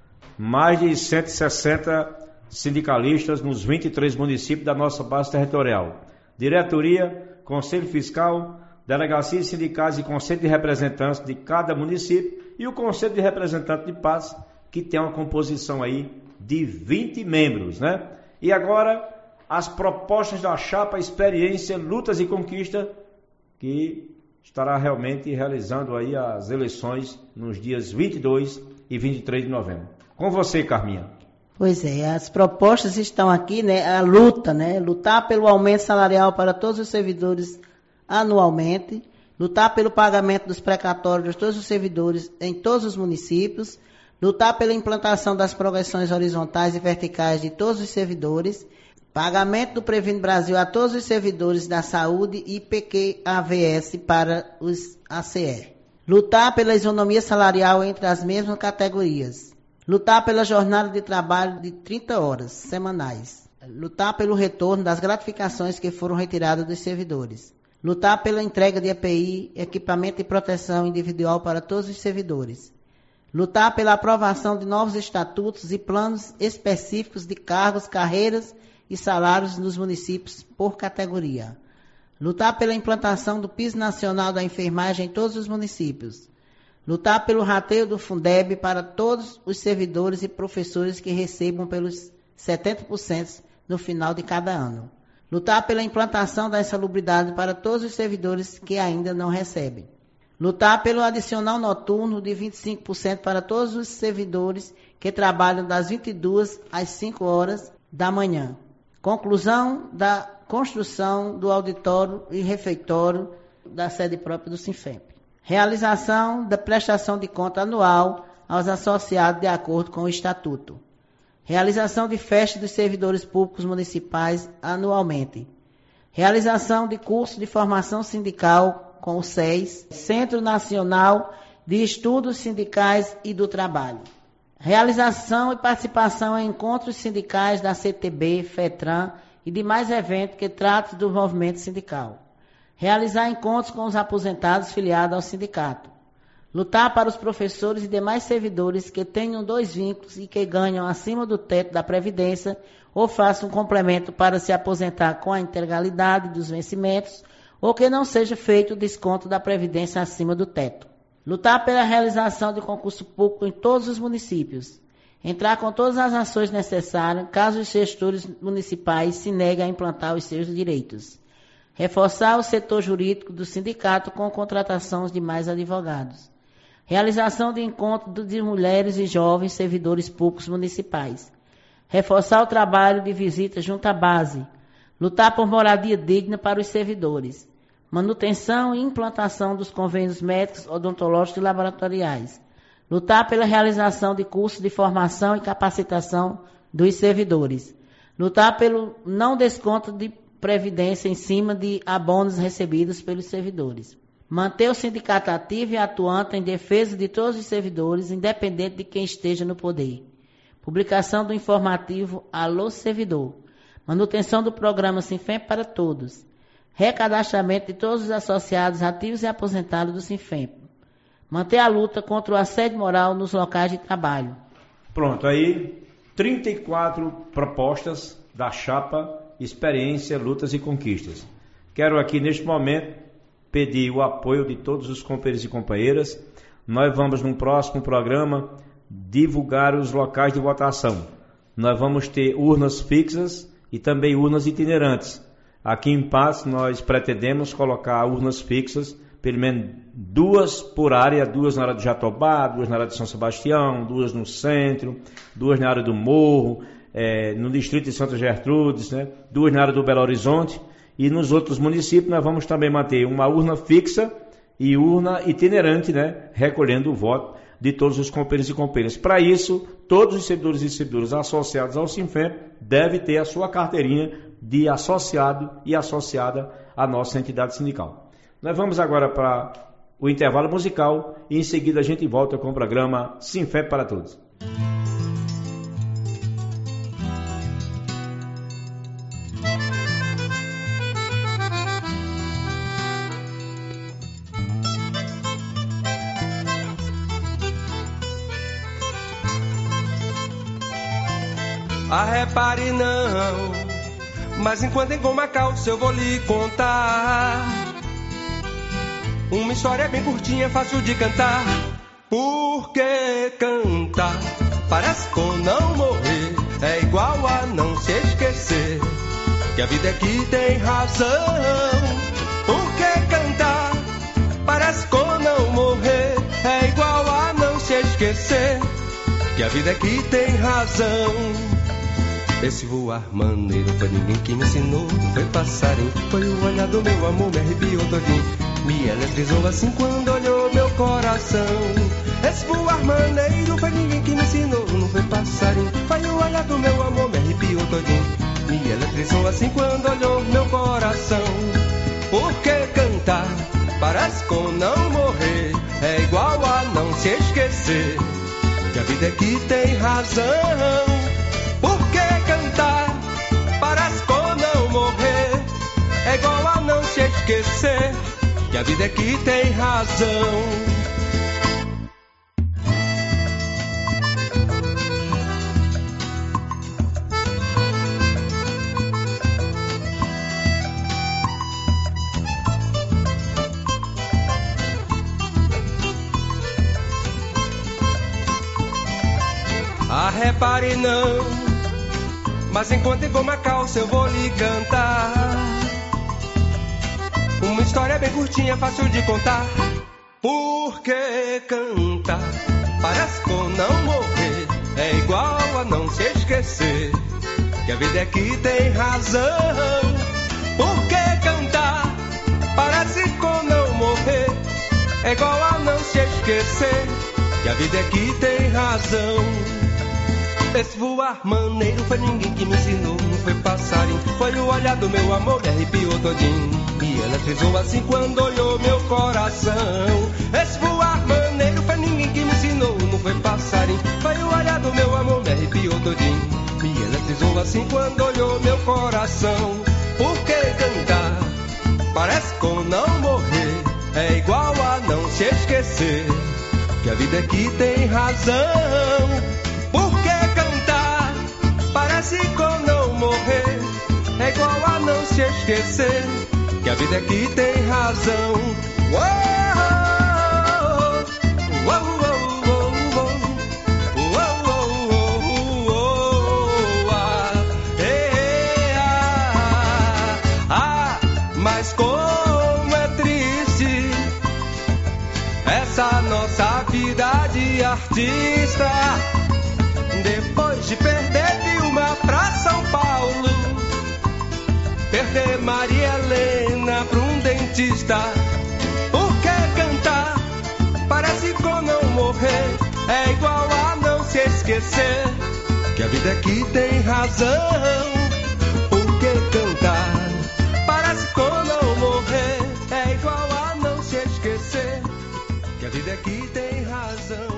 Mais de cento e sessenta sindicalistas nos vinte e três municípios da nossa base territorial. Diretoria, Conselho Fiscal, Delegacias Sindicais e Conselho de Representantes de cada município e o Conselho de Representantes de Paz, que tem uma composição aí de vinte membros, né? E agora, as propostas da chapa Experiência, Lutas e Conquista, que estará realmente realizando aí as eleições nos dias vinte e dois e vinte e três de novembro. Com você, Carminha. Pois é, as propostas estão aqui, né? A luta, né? Lutar pelo aumento salarial para todos os servidores anualmente, lutar pelo pagamento dos precatórios de todos os servidores em todos os municípios, lutar pela implantação das progressões horizontais e verticais de todos os servidores, pagamento do Previno Brasil a todos os servidores da saúde e P Q A V S para os A C E. Lutar pela isonomia salarial entre as mesmas categorias. Lutar pela jornada de trabalho de trinta horas semanais. Lutar pelo retorno das gratificações que foram retiradas dos servidores. Lutar pela entrega de E P I, equipamento de proteção individual para todos os servidores. Lutar pela aprovação de novos estatutos e planos específicos de cargos, carreiras e salários nos municípios por categoria. Lutar pela implantação do piso nacional da enfermagem em todos os municípios. Lutar pelo rateio do Fundeb para todos os servidores e professores que recebam pelos setenta por cento no final de cada ano. Lutar pela implantação da insalubridade para todos os servidores que ainda não recebem. Lutar pelo adicional noturno de vinte e cinco por cento para todos os servidores que trabalham das vinte e duas às cinco horas da manhã. Conclusão da construção do auditório e refeitório da sede própria do Sinfemp. Realização da prestação de conta anual aos associados de acordo com o Estatuto. Realização de festa dos servidores públicos municipais anualmente. Realização de curso de formação sindical com o S E S, Centro Nacional de Estudos Sindicais e do Trabalho. Realização e participação em encontros sindicais da C T B, FETRAN e demais eventos que tratem do movimento sindical. Realizar encontros com os aposentados filiados ao sindicato. Lutar para os professores e demais servidores que tenham dois vínculos e que ganham acima do teto da Previdência ou façam um complemento para se aposentar com a integralidade dos vencimentos ou que não seja feito o desconto da Previdência acima do teto. Lutar pela realização de concurso público em todos os municípios. Entrar com todas as ações necessárias caso os gestores municipais se neguem a implantar os seus direitos. Reforçar o setor jurídico do sindicato com contratação de mais advogados. Realização de encontro de mulheres e jovens servidores públicos municipais. Reforçar o trabalho de visita junto à base. Lutar por moradia digna para os servidores. Manutenção e implantação dos convênios médicos, odontológicos e laboratoriais. Lutar pela realização de cursos de formação e capacitação dos servidores. Lutar pelo não desconto de previdência em cima de abonos recebidos pelos servidores. Manter o sindicato ativo e atuante em defesa de todos os servidores, independente de quem esteja no poder. Publicação do informativo Alô Servidor. Manutenção do programa Sinfemp para todos. Recadastramento de todos os associados ativos e aposentados do Sinfemp. Manter a luta contra o assédio moral nos locais de trabalho. Pronto, aí trinta e quatro propostas da chapa Experiência, Lutas e Conquistas. Quero aqui neste momento pedir o apoio de todos os companheiros e companheiras. Nós vamos no próximo programa divulgar os locais de votação. Nós vamos ter urnas fixas e também urnas itinerantes. Aqui em Patos nós pretendemos colocar urnas fixas, pelo menos duas por área, duas na área do Jatobá, duas na área de São Sebastião, duas no centro, duas na área do Morro, é, no distrito de Santa Gertrudes, né? Duas na área do Belo Horizonte, e nos outros municípios nós vamos também manter uma urna fixa e urna itinerante, né, recolhendo o voto de todos os companheiros e companheiras. Para isso, todos os servidores e servidoras associados ao Sinfep devem ter a sua carteirinha de associado e associada à nossa entidade sindical. Nós vamos agora para o intervalo musical e em seguida a gente volta com o programa Sinfep para Todos. Ah, repare não, mas enquanto em Comacalço eu vou lhe contar uma história bem curtinha, fácil de cantar. Porque cantar parece com não morrer, é igual a não se esquecer que a vida aqui tem razão. Porque cantar parece com não morrer, é igual a não se esquecer que a vida aqui tem razão. Esse voar maneiro foi ninguém que me ensinou, não foi passarinho, foi o olhar do meu amor, me arrepiou todinho, me eletrizou assim quando olhou meu coração. Esse voar maneiro foi ninguém que me ensinou, não foi passarinho, foi o olhar do meu amor, me arrepiou todinho, me eletrizou assim quando olhou meu coração. Porque cantar parece com não morrer, é igual a não se esquecer que a vida aqui tem razão. Porque cantar parece com não morrer, é igual a não se esquecer que a vida aqui tem razão. Ah, repare não, mas enquanto em Comacalço eu vou lhe cantar uma história bem curtinha, fácil de contar. Porque cantar parece com não morrer, é igual a não se esquecer que a vida aqui tem razão. Porque cantar parece com não morrer, é igual a não se esquecer que a vida aqui tem razão. Esse voar maneiro foi ninguém que me ensinou, não foi passarinho, foi o olhar do meu amor, me arrepiou todinho, me eletrizou assim quando olhou meu coração. Esse voar maneiro foi ninguém que me ensinou, não foi passarinho, foi o olhar do meu amor, me arrepiou todinho, me eletrizou assim quando olhou meu coração. Porque cantar parece com não morrer, é igual a não se esquecer que a vida aqui tem razão. Porque cantar parece com não morrer, é igual a não se esquecer que a vida aqui tem razão. Uou, uou, uou, uou, uou, uou, uou, ah, eh, ah, ah, mas como é triste essa nossa vida de artista. Depois de perder Vilma pra São Paulo, perder Maria Helena pra um dentista. Porque cantar parece com não morrer, é igual a não se esquecer que a vida aqui tem razão. Porque cantar parece com não morrer, é igual a não se esquecer que a vida aqui tem razão.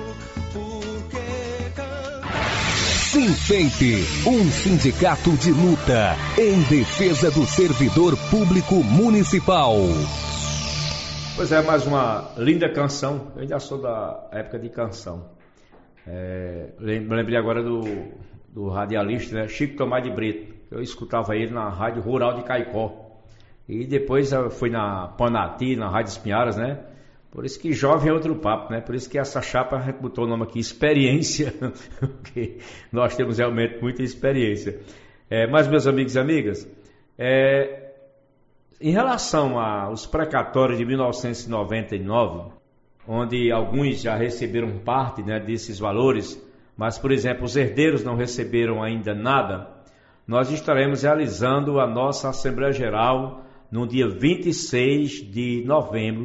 Sinfep, um sindicato de luta em defesa do servidor público municipal. Pois é, mais uma linda canção. Eu ainda sou da época de canção. É, lembrei agora do, do radialista, né, Chico Tomás de Brito. Eu escutava ele na Rádio Rural de Caicó. E depois fui na Panati, na Rádio Espinharas, né? Por isso que jovem é outro papo, né? Por isso que essa chapa a gente botou o nome aqui, experiência, porque nós temos realmente muita experiência. É, mas, meus amigos e amigas, é, em relação aos precatórios de mil novecentos e noventa e nove, onde alguns já receberam parte, né, desses valores, mas, por exemplo, os herdeiros não receberam ainda nada, nós estaremos realizando a nossa Assembleia Geral no dia vinte e seis de novembro,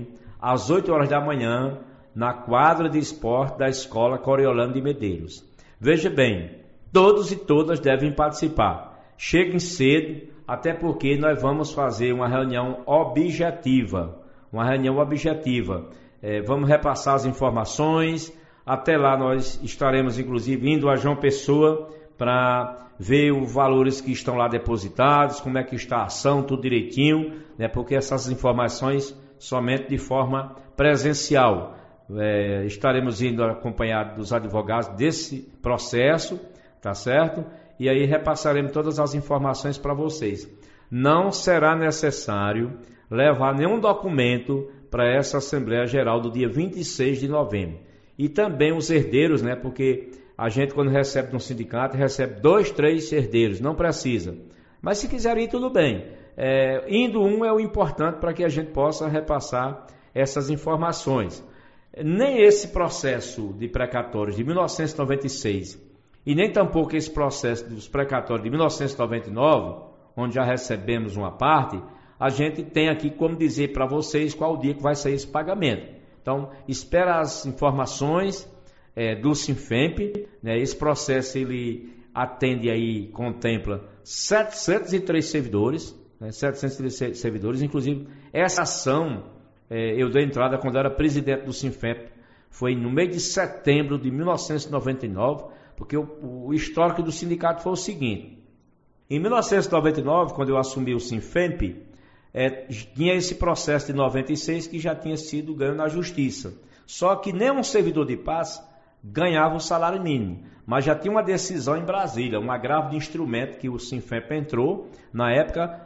às oito horas da manhã, na quadra de esporte da Escola Coriolano de Medeiros. Veja bem, todos e todas devem participar. Cheguem cedo, até porque nós vamos fazer uma reunião objetiva. Uma reunião objetiva. É, vamos repassar as informações. Até lá nós estaremos, inclusive, indo a João Pessoa para ver os valores que estão lá depositados, como é que está a ação, tudo direitinho, né? Porque essas informações somente de forma presencial. É, estaremos indo acompanhados dos advogados desse processo, tá certo? E aí repassaremos todas as informações para vocês. Não será necessário levar nenhum documento para essa Assembleia Geral do dia vinte e seis de novembro. E também os herdeiros, né? Porque a gente, quando recebe de um sindicato, recebe dois, três herdeiros, não precisa. Mas se quiser ir, tudo bem. É, indo um é o importante para que a gente possa repassar essas informações. Nem esse processo de precatórios de mil novecentos e noventa e seis e nem tampouco esse processo dos precatórios de mil novecentos e noventa e nove, onde já recebemos uma parte, a gente tem aqui como dizer para vocês qual o dia que vai sair esse pagamento. Então, espera as informações é, do Sinfemp, né? Esse processo ele atende aí, contempla setecentos e três servidores, né? setecentos e três servidores, inclusive essa ação é, eu dei entrada quando eu era presidente do Sinfemp, foi no mês de setembro de mil novecentos e noventa e nove, porque o, o histórico do sindicato foi o seguinte: em mil novecentos e noventa e nove, quando eu assumi o Sinfemp, é, tinha esse processo de noventa e seis que já tinha sido ganho na justiça, só que nenhum servidor de paz ganhava o salário mínimo, mas já tinha uma decisão em Brasília, um agravo de instrumento que o Sinfemp entrou na época,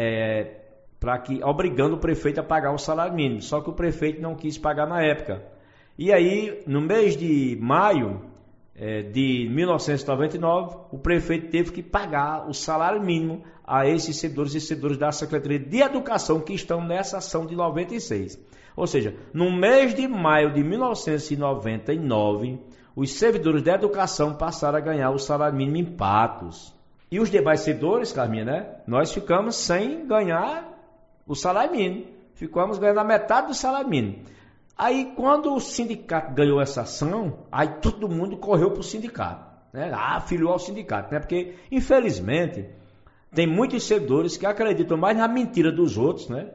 é, para que obrigando o prefeito a pagar o salário mínimo, só que o prefeito não quis pagar na época. E aí, no mês de maio é, de mil novecentos e noventa e nove, o prefeito teve que pagar o salário mínimo a esses servidores e servidores da Secretaria de Educação que estão nessa ação de noventa e seis. Ou seja, no mês de maio de mil novecentos e noventa e nove, os servidores da educação passaram a ganhar o salário mínimo em Patos. E os demais servidores, Carminha, né? Nós ficamos sem ganhar o salário mínimo. Ficamos ganhando a metade do salário mínimo. Aí, quando o sindicato ganhou essa ação, aí todo mundo correu para o sindicato, né? Ah, afiliou ao sindicato, né? Porque, infelizmente, tem muitos servidores que acreditam mais na mentira dos outros, né?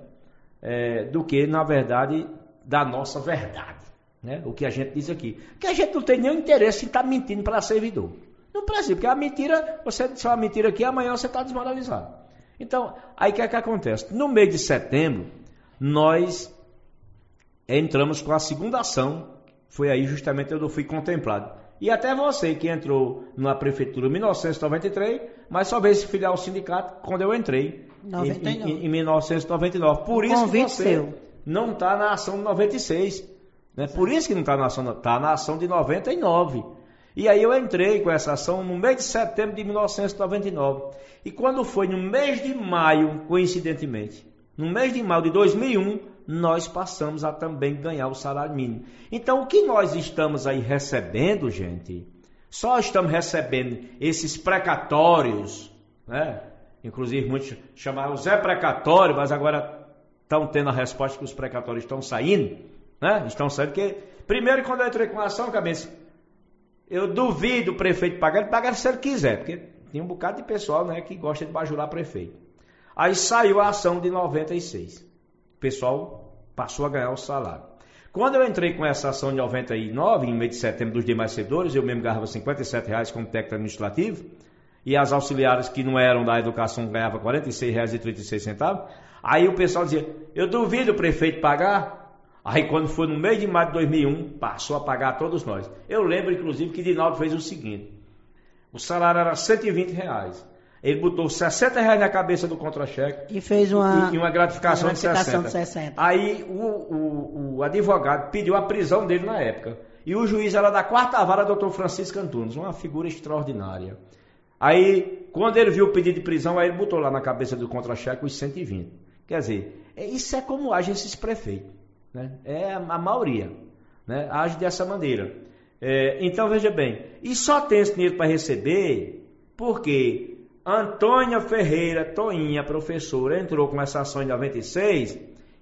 É, do que, na verdade, da nossa verdade, né? O que a gente diz aqui. Que a gente não tem nenhum interesse em estar mentindo para servidor. Não precisa, porque a mentira, você disse uma mentira aqui, amanhã você está desmoralizado. Então, aí o que é que acontece? No mês de setembro, nós entramos com a segunda ação, foi aí justamente onde eu fui contemplado. E até você que entrou na prefeitura em mil novecentos e noventa e três, mas só veio se filiar ao sindicato quando eu entrei em, em, em mil novecentos e noventa e nove. Por isso que você seu. não está na ação de noventa e seis. Né? Por isso que não está na ação, está na ação de noventa e nove. E aí eu entrei com essa ação no mês de setembro de mil novecentos e noventa e nove. E quando foi no mês de maio, coincidentemente, no mês de maio de dois mil e um, nós passamos a também ganhar o salário mínimo. Então, o que nós estamos aí recebendo, gente, só estamos recebendo esses precatórios, né? Inclusive, muitos chamaram Zé Precatório, mas agora estão tendo a resposta que os precatórios estão saindo, né? Estão saindo, porque, primeiro, quando eu entrei com a ação, cabeça, eu duvido o prefeito pagar, ele paga se ele quiser, porque tem um bocado de pessoal, né, que gosta de bajular prefeito. Aí saiu a ação de noventa e seis. O pessoal passou a ganhar o salário. Quando eu entrei com essa ação de noventa e nove, em mês de setembro dos demais servidores, eu mesmo ganhava cinquenta e sete reais como técnico administrativo, e as auxiliares que não eram da educação ganhavam quarenta e seis reais e trinta e seis centavos. Aí o pessoal dizia, eu duvido o prefeito pagar. Aí quando foi no mês de maio de dois mil e um, passou a pagar a todos nós. Eu lembro, inclusive, que Dinaldo fez o seguinte. O salário era cento e vinte reais. Ele botou sessenta reais na cabeça do contra-cheque. E fez uma, e, e uma gratificação, uma gratificação de, sessenta. de sessenta. Aí o, o, o advogado pediu a prisão dele na época. E o juiz era da quarta vara, doutor Francisco Antunes, uma figura extraordinária. Aí, quando ele viu o pedido de prisão, aí ele botou lá na cabeça do contra-cheque os cento e vinte. Quer dizer, isso é como agem esses prefeitos. Né? É a, a maioria, né? Age dessa maneira. É, então veja bem, e só tem esse dinheiro para receber porque Antônia Ferreira Toinha, professora, entrou com essa ação em noventa e seis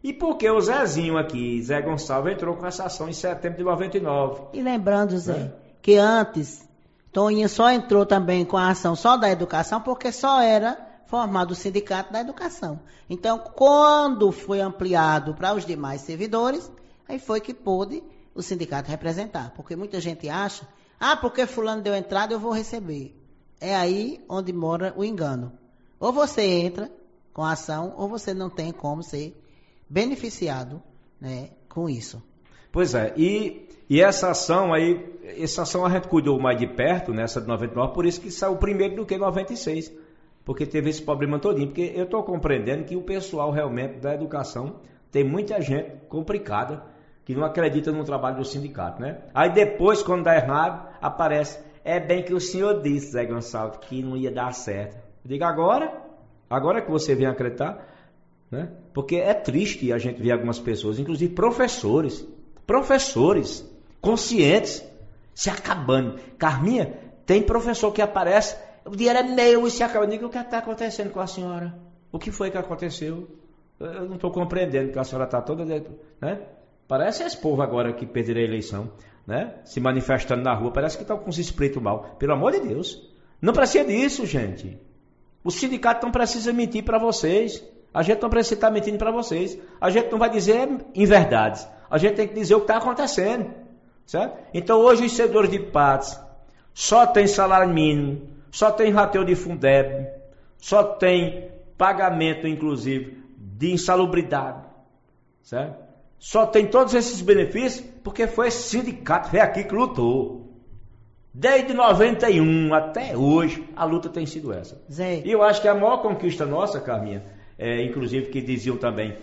E por que o Zezinho aqui, Zé Gonçalves, entrou com essa ação em setembro de noventa e nove? E lembrando, Zé, É. que antes, Toninho só entrou também com a ação só da educação, porque só era formado o sindicato da educação. Então, quando foi ampliado para os demais servidores, aí foi que pôde o sindicato representar. Porque muita gente acha, ah, porque fulano deu entrada, eu vou receber. É aí onde mora o engano. Ou você entra com a ação, ou você não tem como ser beneficiado, né, com isso. Pois é, e, e essa ação aí, essa ação a gente cuidou mais de perto, nessa de noventa e nove, por isso que saiu primeiro do que noventa e seis, porque teve esse problema todinho, porque eu estou compreendendo que o pessoal realmente da educação tem muita gente complicada, que não acredita no trabalho do sindicato, né? Aí depois, quando dá errado, aparece, é bem que o senhor disse, Zé Gonçalves, que não ia dar certo. Diga agora, agora que você vem acreditar, né? Porque é triste a gente ver algumas pessoas, inclusive professores, professores conscientes, se acabando. Carminha, tem professor que aparece, o dinheiro é meu e se acaba. Diga, o que está acontecendo com a senhora? O que foi que aconteceu? Eu não estou compreendendo que a senhora está toda dentro, né? Parece esse povo agora que perderá a eleição, né? Se manifestando na rua, parece que estão com os espíritos mal. Pelo amor de Deus, não precisa disso, gente. O sindicato não precisa mentir para vocês. A gente não precisa estar mentindo para vocês. A gente não vai dizer inverdades. A gente tem que dizer o que está acontecendo, certo? Então hoje os servidores de Patos só tem salário mínimo, só tem rateio de Fundeb, só tem pagamento, inclusive, de insalubridade, certo? Só tem todos esses benefícios porque foi esse sindicato, foi aqui que lutou. Desde noventa e um até hoje, a luta tem sido essa. Zé. E eu acho que a maior conquista nossa, Carminha, é, inclusive que diziam também,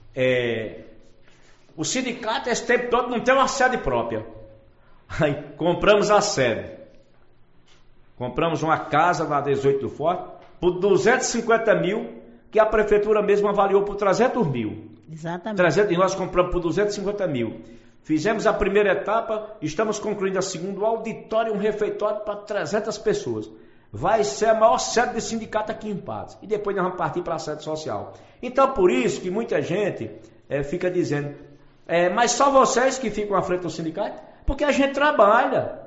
é, o sindicato esse tempo todo não tem uma sede própria. Aí compramos a sede. Compramos uma casa na dezoito do Forte por duzentos e cinquenta mil, que a prefeitura mesmo avaliou por trezentos mil. Exatamente. trezentos, e nós compramos por duzentos e cinquenta mil. Fizemos a primeira etapa, estamos concluindo a segunda, o auditório, um refeitório para trezentas pessoas. Vai ser a maior sede de sindicato aqui em Patos. E depois nós vamos partir para a sede social. Então, por isso que muita gente é, fica dizendo, é, mas só vocês que ficam à frente do sindicato? Porque a gente trabalha.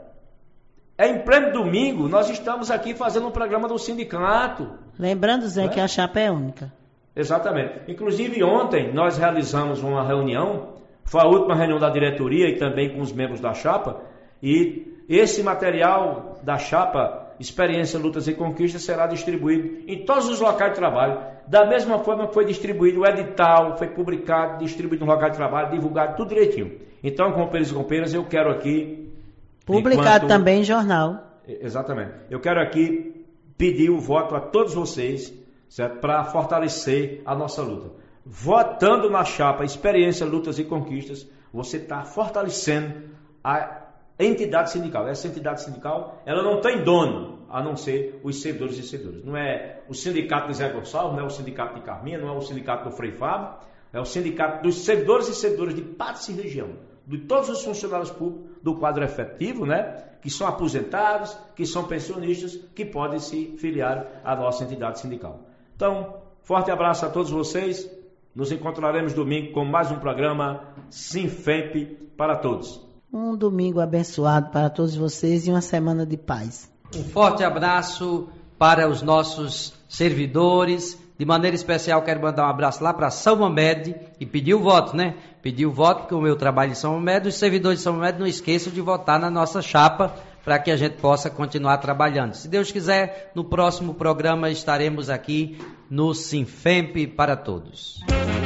É em pleno domingo, nós estamos aqui fazendo um programa do sindicato. Lembrando, Zé, É? que a chapa é única. Exatamente. Inclusive ontem nós realizamos uma reunião, foi a última reunião da diretoria e também com os membros da chapa, e esse material da chapa, Experiência, Lutas e Conquistas, será distribuído em todos os locais de trabalho, da mesma forma que foi distribuído o edital, foi publicado, distribuído no local de trabalho, divulgado, tudo direitinho. Então, companheiros e companheiras, eu quero aqui... Publicado enquanto... também em jornal. Exatamente. Eu quero aqui pedir o voto a todos vocês, certo? Para fortalecer a nossa luta. Votando na chapa Experiência, Lutas e Conquistas, você está fortalecendo a entidade sindical. Essa entidade sindical, ela não tem dono, a não ser os servidores e servidoras. Não é o sindicato de Zé Gonçalves, não é o sindicato de Carminha, não é o sindicato do Frei Fábio, é o sindicato dos servidores e servidoras de Patos e região, de todos os funcionários públicos do quadro efetivo, né, que são aposentados, que são pensionistas, que podem se filiar à nossa entidade sindical. Então, forte abraço a todos vocês. Nos encontraremos domingo com mais um programa Sinfemp para todos. Um domingo abençoado para todos vocês e uma semana de paz. Um forte abraço para os nossos servidores. De maneira especial, quero mandar um abraço lá para São Mamed e pedir o voto, né? Pedir o voto, porque o meu trabalho em São Mamed, os servidores de São Mamed não esqueçam de votar na nossa chapa para que a gente possa continuar trabalhando. Se Deus quiser, no próximo programa estaremos aqui no Sinfemp para todos.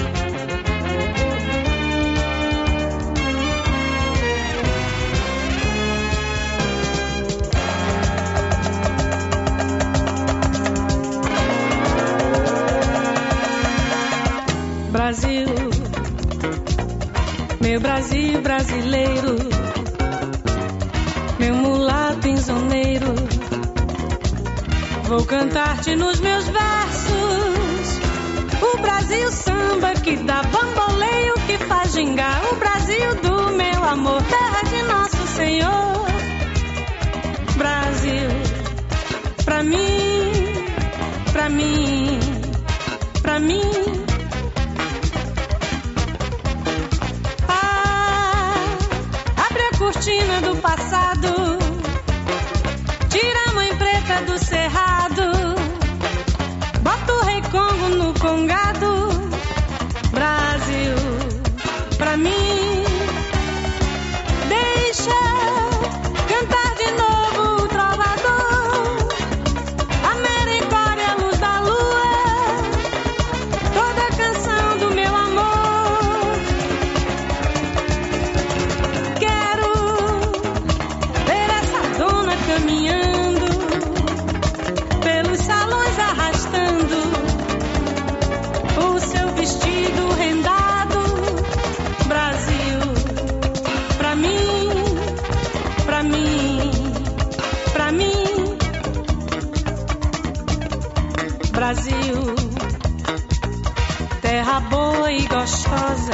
Brasil, meu Brasil brasileiro, meu mulato insoneiro, vou cantar-te nos meus versos. O Brasil samba que dá bamboleio, que faz gingar. O Brasil do meu amor, terra de nosso Senhor. Brasil, pra mim, pra mim, pra mim. pena do passado, tira a mãe preta do cerrado, bota o rei Congo no congado. Brasil, pra mim, deixa cantar de novo o trovador, a mericória, a luz da lua, toda a canção do meu amor. Quero ver essa dona caminhando pelos salões, arrastando o seu vestido rendado. Brasil, pra mim, pra mim, pra mim. Brasil, terra boa e gostosa,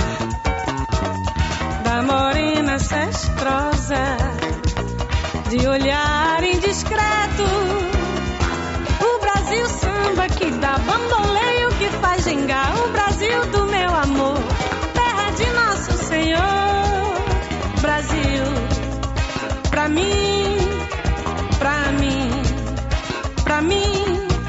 da morena cestrosa, de olhar indiscreto. O Brasil samba que dá bamboleio, que faz gingar. O Brasil do meu amor, terra de nosso Senhor. Brasil, pra mim, pra mim, pra mim.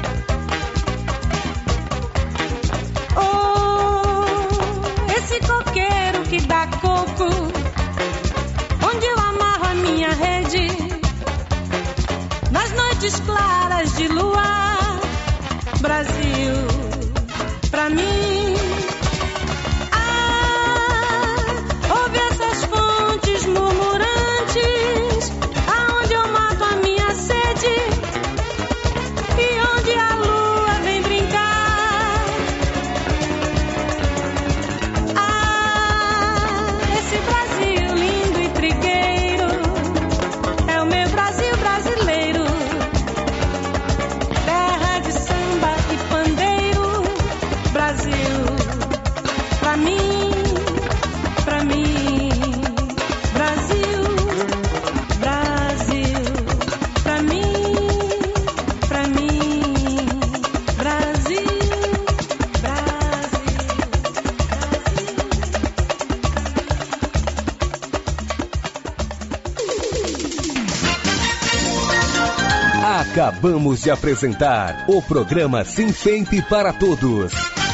Oh, esse coqueiro que dá coco, onde eu amarro a minha rede, nas noites claras de luar. Brasil, pra mim. Ah, ouve essas fontes murmurantes, aonde eu mato a minha sede e onde a lua vem brincar. Ah, esse Brasil lindo e trigueiro é o meu Brasil brasileiro, terra de samba e pandeiro. Brasil, pra mim, pra mim. Brasil, Brasil, pra mim, pra mim. Brasil, Brasil, Acabamos de apresentar o programa Sinfemp para Todos.